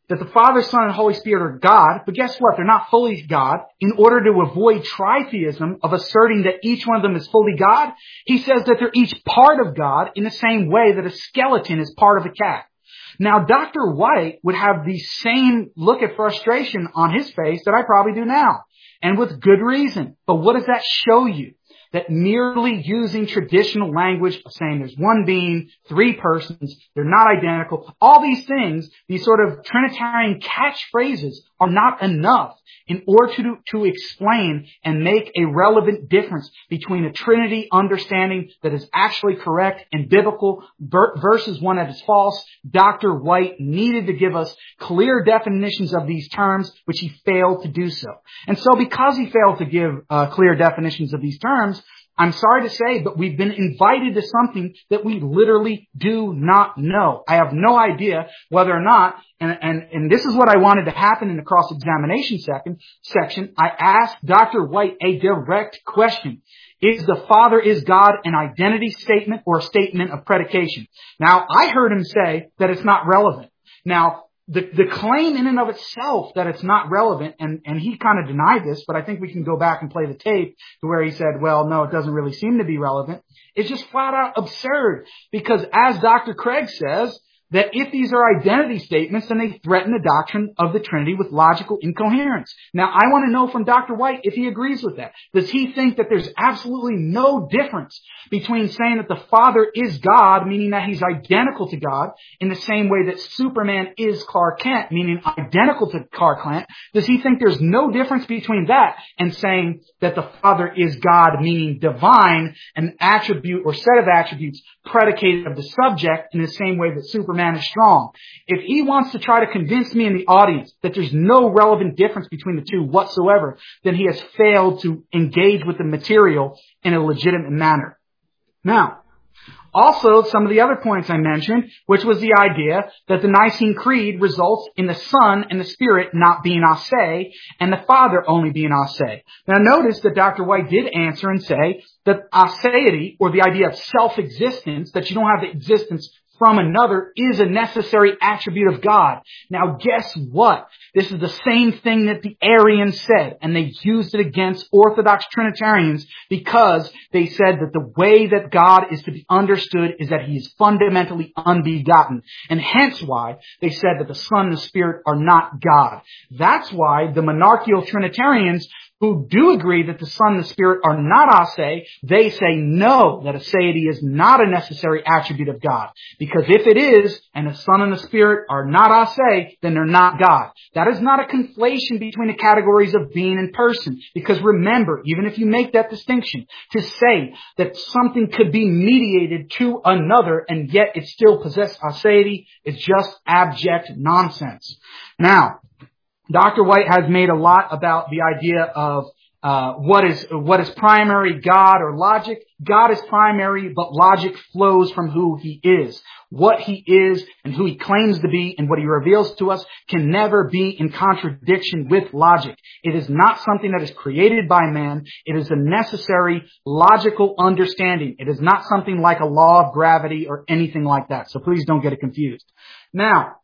that the Father, Son, and Holy Spirit are God, but guess what? They're not fully God. In order to avoid tritheism of asserting that each one of them is fully God, he says that they're each part of God in the same way that a skeleton is part of a cat. Now, Dr. White would have the same look at frustration on his face that I probably do now, and with good reason. But what does that show you? That merely using traditional language of saying there's one being, three persons, they're not identical, all these things, these sort of Trinitarian catchphrases are not enough in order to explain and make a relevant difference between a Trinity understanding that is actually correct and biblical versus one that is false. Dr. White needed to give us clear definitions of these terms, which he failed to do so. And so because he failed to give clear definitions of these terms, I'm sorry to say, but we've been invited to something that we literally do not know. I have no idea whether or not, and this is what I wanted to happen in the cross-examination section. I asked Dr. White a direct question. Is the Father is God an identity statement or a statement of predication? Now, I heard him say that it's not relevant. Now, the claim in and of itself that it's not relevant, and he kind of denied this, but I think we can go back and play the tape to where he said, well, no, it doesn't really seem to be relevant. It's just flat out absurd, because as Dr. Craig says, that if these are identity statements, then they threaten the doctrine of the Trinity with logical incoherence. Now, I want to know from Dr. White if he agrees with that. Does he think that there's absolutely no difference between saying that the Father is God, meaning that he's identical to God, in the same way that Superman is Clark Kent, meaning identical to Clark Kent? Does he think there's no difference between that and saying that the Father is God, meaning divine, an attribute or set of attributes predicated of the subject in the same way that Superman is strong? If he wants to try to convince me in the audience that there's no relevant difference between the two whatsoever, then he has failed to engage with the material in a legitimate manner. Now, also, some of the other points I mentioned, which was the idea that the Nicene Creed results in the Son and the Spirit not being ase, and the Father only being ase. Now notice that Dr. White did answer and say that aseity, or the idea of self-existence, that you don't have the existence from another, is a necessary attribute of God. Now guess what? This is the same thing that the Arians said, and they used it against Orthodox Trinitarians because they said that the way that God is to be understood is that he is fundamentally unbegotten, and hence why they said that the Son and the Spirit are not God. That's why the monarchical Trinitarians, who do agree that the Son and the Spirit are not ase, they say no, that aseity is not a necessary attribute of God. Because if it is, and the Son and the Spirit are not ase, then they're not God. That is not a conflation between the categories of being and person. Because remember, even if you make that distinction, to say that something could be mediated to another and yet it still possess aseity is just abject nonsense. Now, Dr. White has made a lot about the idea of what is primary, God or logic. God is primary, but logic flows from who he is. What he is and who he claims to be and what he reveals to us can never be in contradiction with logic. It is not something that is created by man. It is a necessary logical understanding. It is not something like a law of gravity or anything like that. So please don't get it confused. Now,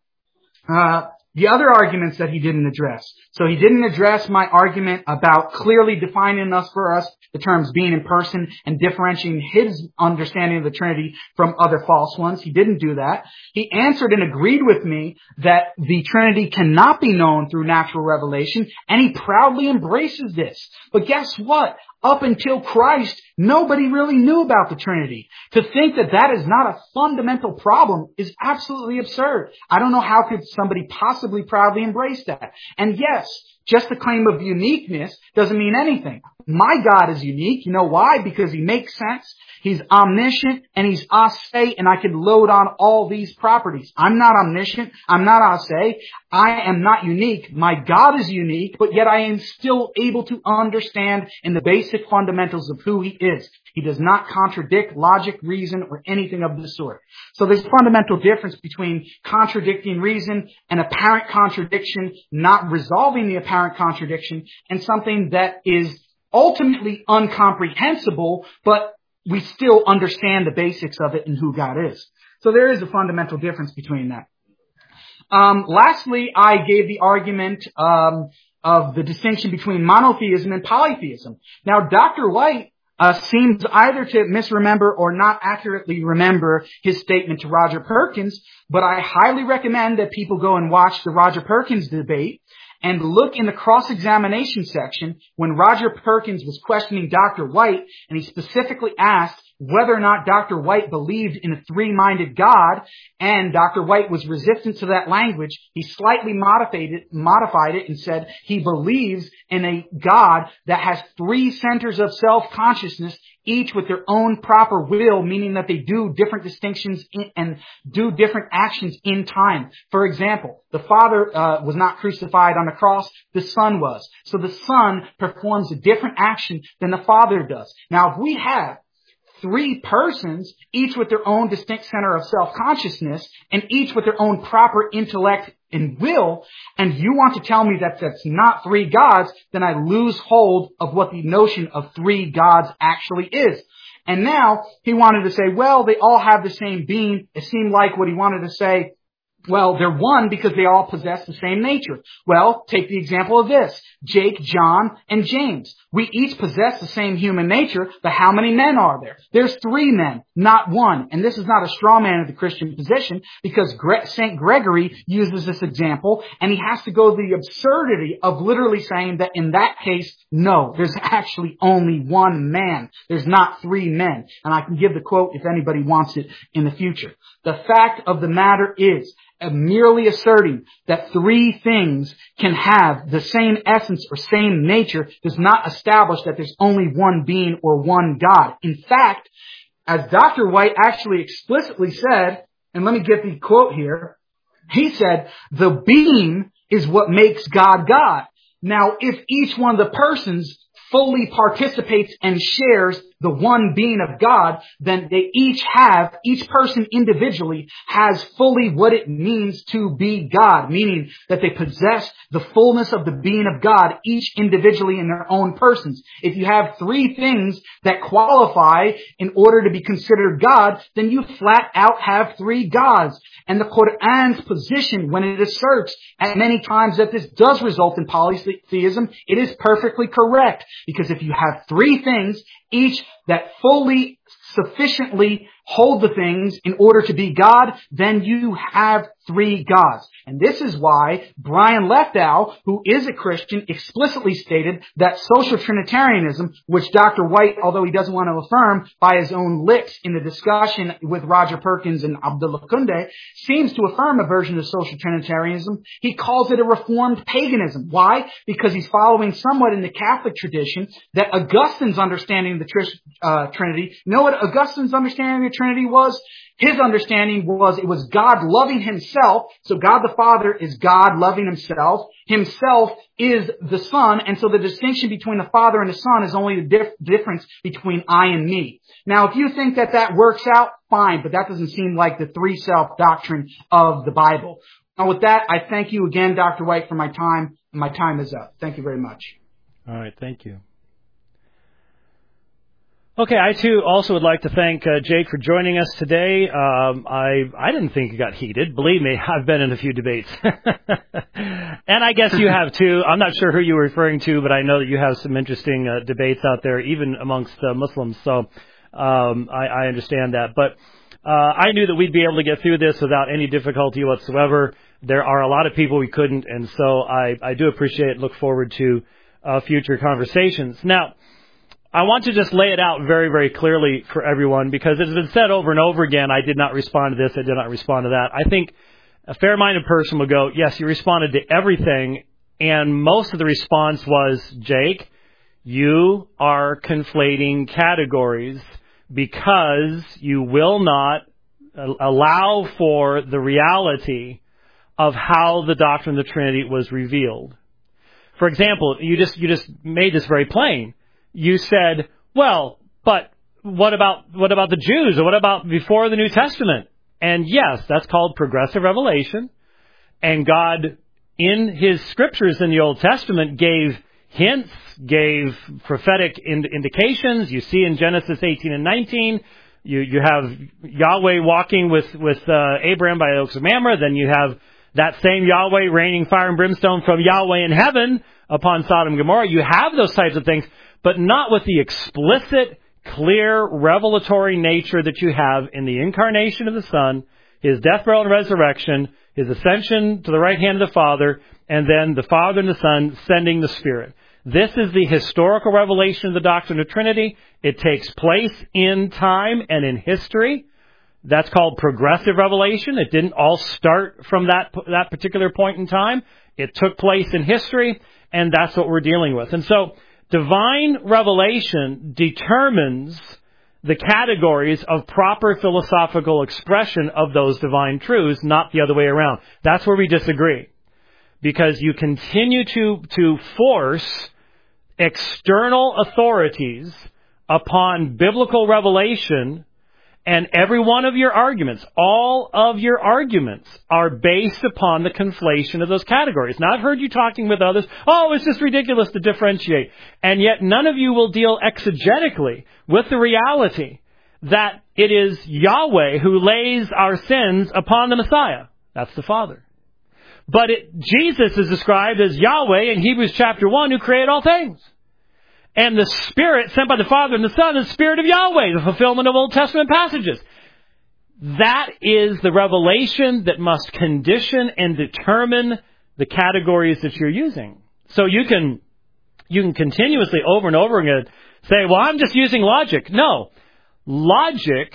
the other arguments that he didn't address. So he didn't address my argument about clearly defining us for us, the terms being in person, and differentiating his understanding of the Trinity from other false ones. He didn't do that. He answered and agreed with me that the Trinity cannot be known through natural revelation, and he proudly embraces this. But guess what? Up until Christ, nobody really knew about the Trinity. To think that that is not a fundamental problem is absolutely absurd. I don't know how could somebody possibly proudly embrace that. And yes, just the claim of uniqueness doesn't mean anything. My God is unique. You know why? Because he makes sense. He's omniscient and he's ase, and I can load on all these properties. I'm not omniscient. I'm not ase. I am not unique. My God is unique, but yet I am still able to understand in the basic fundamentals of who he is. He does not contradict logic, reason, or anything of the sort. So there's a fundamental difference between contradicting reason and apparent contradiction, not resolving the apparent contradiction, and something that is ultimately incomprehensible, but we still understand the basics of it and who God is. So there is a fundamental difference between that. Lastly, I gave the argument of the distinction between monotheism and polytheism. Now, Dr. White seems either to misremember or not accurately remember his statement to Roger Perkins, but I highly recommend that people go and watch the Roger Perkins debate and look in the cross-examination section when Roger Perkins was questioning Dr. White, and he specifically asked whether or not Dr. White believed in a three-minded God, and Dr. White was resistant to that language. He slightly modified it and said he believes in a God that has three centers of self-consciousness, each with their own proper will, meaning that they do different distinctions and do different actions in time. For example, the Father was not crucified on the cross, the Son was. So the Son performs a different action than the Father does. Now, if we have three persons, each with their own distinct center of self-consciousness, and each with their own proper intellect and will, and you want to tell me that that's not three gods, then I lose hold of what the notion of three gods actually is. And now, he wanted to say, well, they all have the same being. It seemed like what he wanted to say, well, they're one because they all possess the same nature. Well, take the example of this. Jake, John, and James. We each possess the same human nature, but how many men are there? There's three men, not one. And this is not a straw man of the Christian position because St. Gregory uses this example, and he has to go to the absurdity of literally saying that in that case, no, there's actually only one man. There's not three men. And I can give the quote if anybody wants it in the future. The fact of the matter is, merely asserting that three things can have the same essence or same nature does not establish that there's only one being or one God. In fact, as Dr. White actually explicitly said, and let me get the quote here, he said, the being is what makes God God. Now, if each one of the persons fully participates and shares the one being of God, then they each person individually has fully what it means to be God, meaning that they possess the fullness of the being of God, each individually in their own persons. If you have three things that qualify in order to be considered God, then you flat out have three gods. And the Qur'an's position, when it asserts at many times that this does result in polytheism, it is perfectly correct. Because if you have three things, each that fully, sufficiently hold the things in order to be God, then you have three gods. And this is why Brian Leftow, who is a Christian, explicitly stated that social Trinitarianism, which Dr. White, although he doesn't want to affirm by his own lips in the discussion with Roger Perkins and Abdullah Kunde, seems to affirm a version of social Trinitarianism. He calls it a reformed paganism. Why? Because he's following somewhat in the Catholic tradition that Augustine's understanding of the Trinity. You know what Augustine's understanding of the Trinity was? His understanding was it was God loving himself. So God the Father is God loving himself. Himself is the Son. And so the distinction between the Father and the Son is only the difference between I and me. Now, if you think that that works out, fine. But that doesn't seem like the three-self doctrine of the Bible. Now, with that, I thank you again, Dr. White, for my time. My time is up. Thank you very much. All right. Thank you. Okay, I too also would like to thank Jake for joining us today. I didn't think it got heated. Believe me, I've been in a few debates. And I guess you have too. I'm not sure who you were referring to, but I know that you have some interesting debates out there, even amongst Muslims. So I understand that. But I knew that we'd be able to get through this without any difficulty whatsoever. There are a lot of people we couldn't, and so I do appreciate it. Look forward to future conversations. Now, I want to just lay it out very, very clearly for everyone because it has been said over and over again, I did not respond to this, I did not respond to that. I think a fair-minded person will go, yes, you responded to everything, and most of the response was, Jake, you are conflating categories because you will not allow for the reality of how the doctrine of the Trinity was revealed. For example, you just made this very plain. You said, well, but what about the Jews, or what about before the New Testament? And yes, that's called progressive revelation. And God, in His scriptures in the Old Testament, gave hints, gave prophetic indications. You see in Genesis 18 and 19, you have Yahweh walking with Abraham by the oaks of Mamre. Then you have that same Yahweh raining fire and brimstone from Yahweh in heaven upon Sodom and Gomorrah. You have those types of things, but not with the explicit, clear, revelatory nature that you have in the incarnation of the Son, His death, burial, and resurrection, His ascension to the right hand of the Father, and then the Father and the Son sending the Spirit. This is the historical revelation of the doctrine of Trinity. It takes place in time and in history. That's called progressive revelation. It didn't all start from that particular point in time. It took place in history, and that's what we're dealing with. And so, divine revelation determines the categories of proper philosophical expression of those divine truths, not the other way around. That's where we disagree. Because you continue to force external authorities upon biblical revelation, and every one of your arguments, all of your arguments are based upon the conflation of those categories. Now, I've heard you talking with others, it's just ridiculous to differentiate. And yet none of you will deal exegetically with the reality that it is Yahweh who lays our sins upon the Messiah. That's the Father. But Jesus is described as Yahweh in Hebrews chapter 1 who created all things. And the Spirit sent by the Father and the Son is the Spirit of Yahweh, the fulfillment of Old Testament passages. That is the revelation that must condition and determine the categories that you're using. So you can continuously over and over again say, I'm just using logic. No. Logic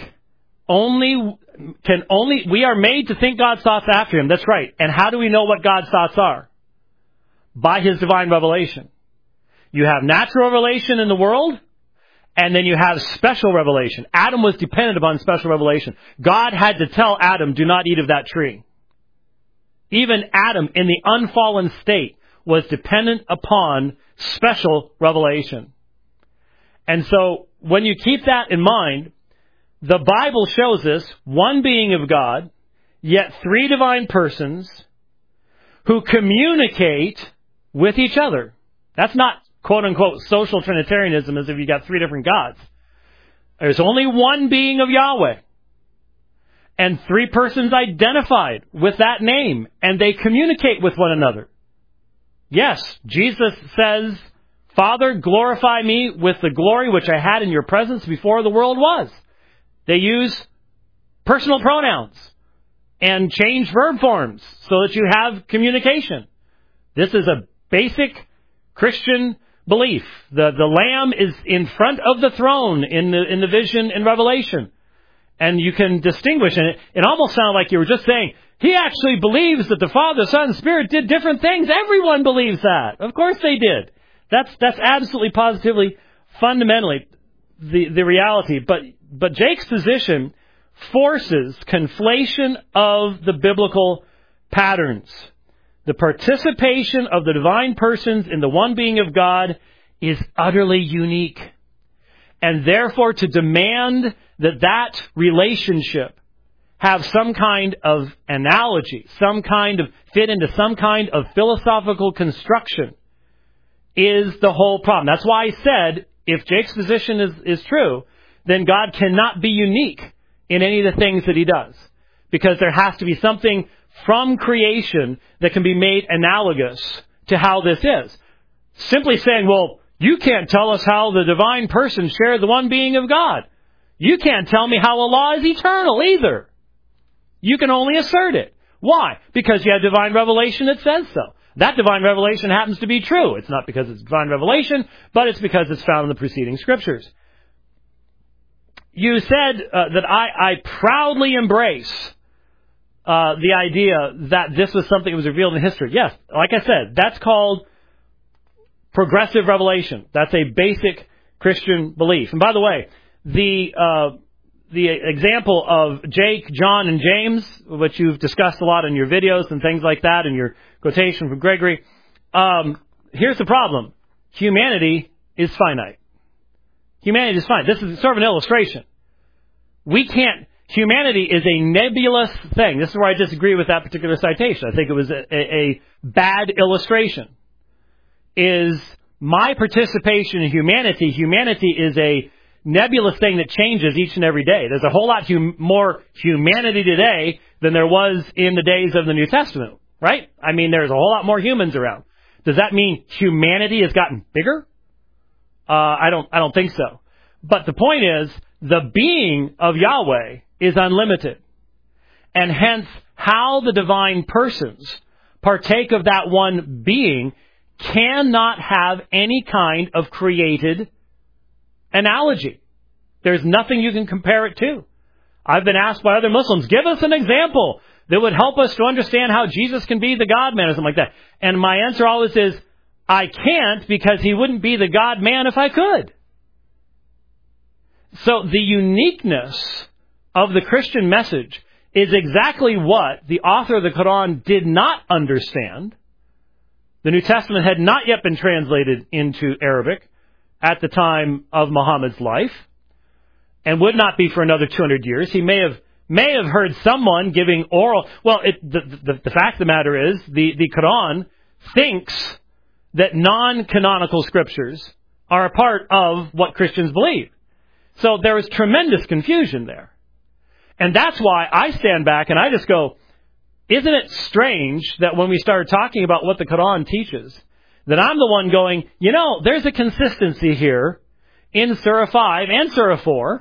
we are made to think God's thoughts after Him. That's right. And how do we know what God's thoughts are? By His divine revelation. You have natural revelation in the world, and then you have special revelation. Adam was dependent upon special revelation. God had to tell Adam, do not eat of that tree. Even Adam, in the unfallen state, was dependent upon special revelation. And so, when you keep that in mind, the Bible shows us one being of God, yet three divine persons who communicate with each other. That's not quote-unquote social Trinitarianism as if you got three different gods. There's only one being of Yahweh. And three persons identified with that name, and they communicate with one another. Yes, Jesus says, Father, glorify me with the glory which I had in your presence before the world was. They use personal pronouns and change verb forms so that you have communication. This is a basic Christian belief. The Lamb is in front of the throne in the vision in Revelation. And you can distinguish. And it almost sounded like you were just saying, he actually believes that the Father, Son, and Spirit did different things. Everyone believes that. Of course they did. That's absolutely, positively, fundamentally the reality. But Jake's position forces conflation of the biblical patterns. The participation of the divine persons in the one being of God is utterly unique. And therefore, to demand that relationship have some kind of analogy, some kind of fit into some kind of philosophical construction is the whole problem. That's why I said, if Jake's position is true, then God cannot be unique in any of the things that He does. Because there has to be something from creation that can be made analogous to how this is. Simply saying, you can't tell us how the divine persons share the one being of God. You can't tell me how Allah is eternal either. You can only assert it. Why? Because you have divine revelation that says so. That divine revelation happens to be true. It's not because it's divine revelation, but it's because it's found in the preceding scriptures. You said that I proudly embrace the idea that this was something that was revealed in history. Yes, like I said, that's called progressive revelation. That's a basic Christian belief. And by the way, the example of Jake, John, and James, which you've discussed a lot in your videos and things like that, and your quotation from Gregory, here's the problem. Humanity is finite. Humanity is finite. This is sort of an illustration. Humanity is a nebulous thing. This is where I disagree with that particular citation. I think it was a bad illustration. Is my participation in humanity. Humanity is a nebulous thing that changes each and every day. There's a whole lot more humanity today than there was in the days of the New Testament. right? I mean, there's a whole lot more humans around. Does that mean humanity has gotten bigger? I don't think so. But the point is, the being of Yahweh is unlimited. And hence, how the divine persons partake of that one being cannot have any kind of created analogy. There's nothing you can compare it to. I've been asked by other Muslims, give us an example that would help us to understand how Jesus can be the God-man or something like that. And my answer always is, I can't, because he wouldn't be the God-man if I could. So the uniqueness of the Christian message is exactly what the author of the Quran did not understand. The New Testament had not yet been translated into Arabic at the time of Muhammad's life, and would not be for another 200 years. He may have heard someone giving oral. Well, the fact of the matter is, the Quran thinks that non-canonical scriptures are a part of what Christians believe. So there is tremendous confusion there. And that's why I stand back and I just go, isn't it strange that when we started talking about what the Quran teaches, that I'm the one going, there's a consistency here in Surah 5 and Surah 4.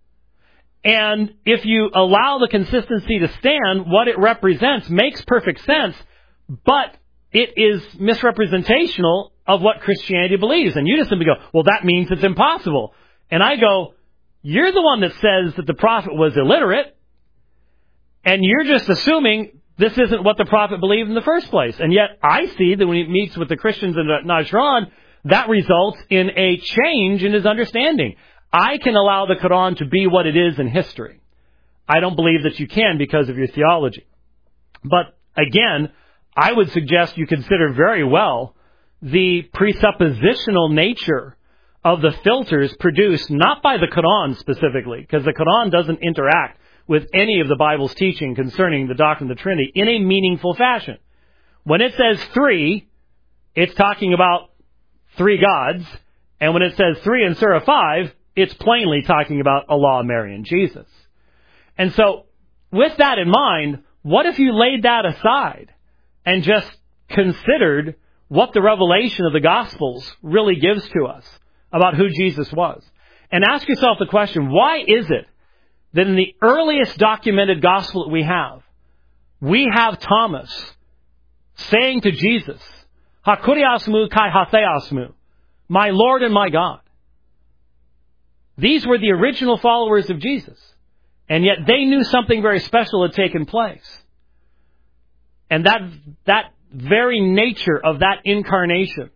And if you allow the consistency to stand, what it represents makes perfect sense, but it is misrepresentational of what Christianity believes. And you just simply go, well, that means it's impossible. And I go, you're the one that says that the prophet was illiterate, and you're just assuming this isn't what the prophet believed in the first place. And yet I see that when he meets with the Christians in Najran, that results in a change in his understanding. I can allow the Quran to be what it is in history. I don't believe that you can because of your theology. But again, I would suggest you consider very well the presuppositional nature of the filters produced not by the Quran specifically, because the Quran doesn't interact with any of the Bible's teaching concerning the doctrine of the Trinity in a meaningful fashion. When it says three, it's talking about three gods, and when it says three in Surah 5, it's plainly talking about Allah, Mary, and Jesus. And so, with that in mind, what if you laid that aside and just considered what the revelation of the Gospels really gives to us about who Jesus was? And ask yourself the question, why is it that in the earliest documented Gospel that we have Thomas saying to Jesus, Hakuri asmu kai hate asmu, my Lord and my God. These were the original followers of Jesus. And yet they knew something very special had taken place. And that very nature of that incarnation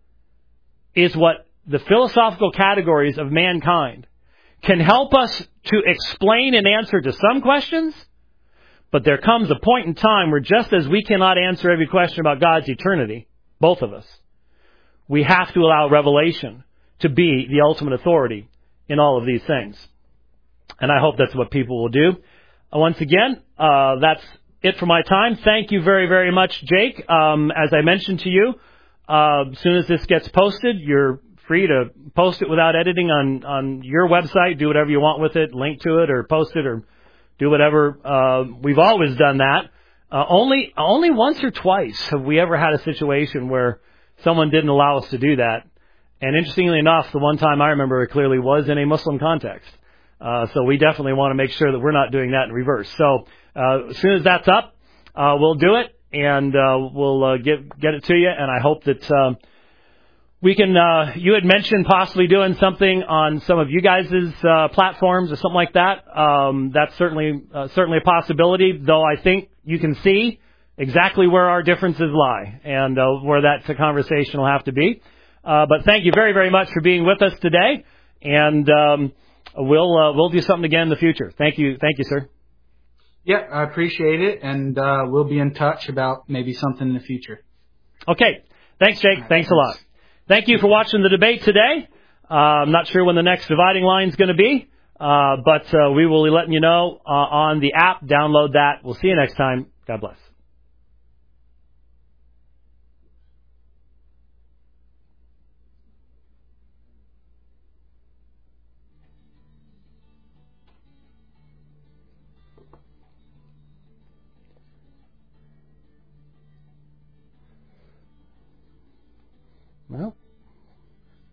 is what the philosophical categories of mankind can help us to explain and answer to some questions. But there comes a point in time where just as we cannot answer every question about God's eternity, both of us, we have to allow revelation to be the ultimate authority in all of these things. And I hope that's what people will do. Once again, that's it for my time. Thank you very, very much, Jake. As I mentioned to you, as soon as this gets posted, you're free to post it without editing on your website. Do whatever you want with it, link to it or post it or do whatever. We've always done that. Only once or twice have we ever had a situation where someone didn't allow us to do that. And interestingly enough, the one time I remember it clearly was in a Muslim context. So we definitely want to make sure that we're not doing that in reverse. So as soon as that's up, we'll do it, and we'll get it to you. And I hope that we can. You had mentioned possibly doing something on some of you guys' platforms or something like that. That's certainly a possibility, though I think you can see exactly where our differences lie and where that conversation will have to be. But thank you very, very much for being with us today, and we'll do something again in the future. Thank you, sir. Yeah, I appreciate it, and we'll be in touch about maybe something in the future. Okay, thanks, Jake. Right, thanks a lot. Thank you for watching the debate today. I'm not sure when the next dividing line is going to be, but we will be letting you know on the app. Download that. We'll see you next time. God bless.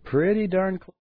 pretty darn close.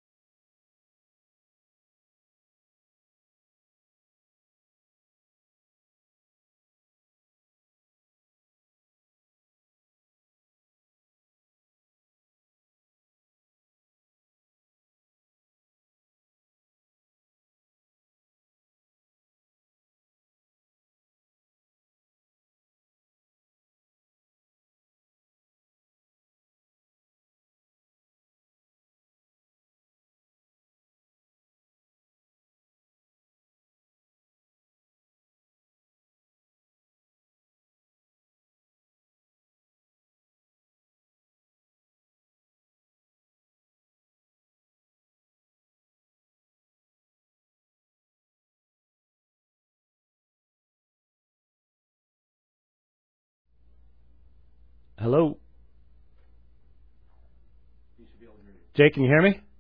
Hello? Jake, can you hear me?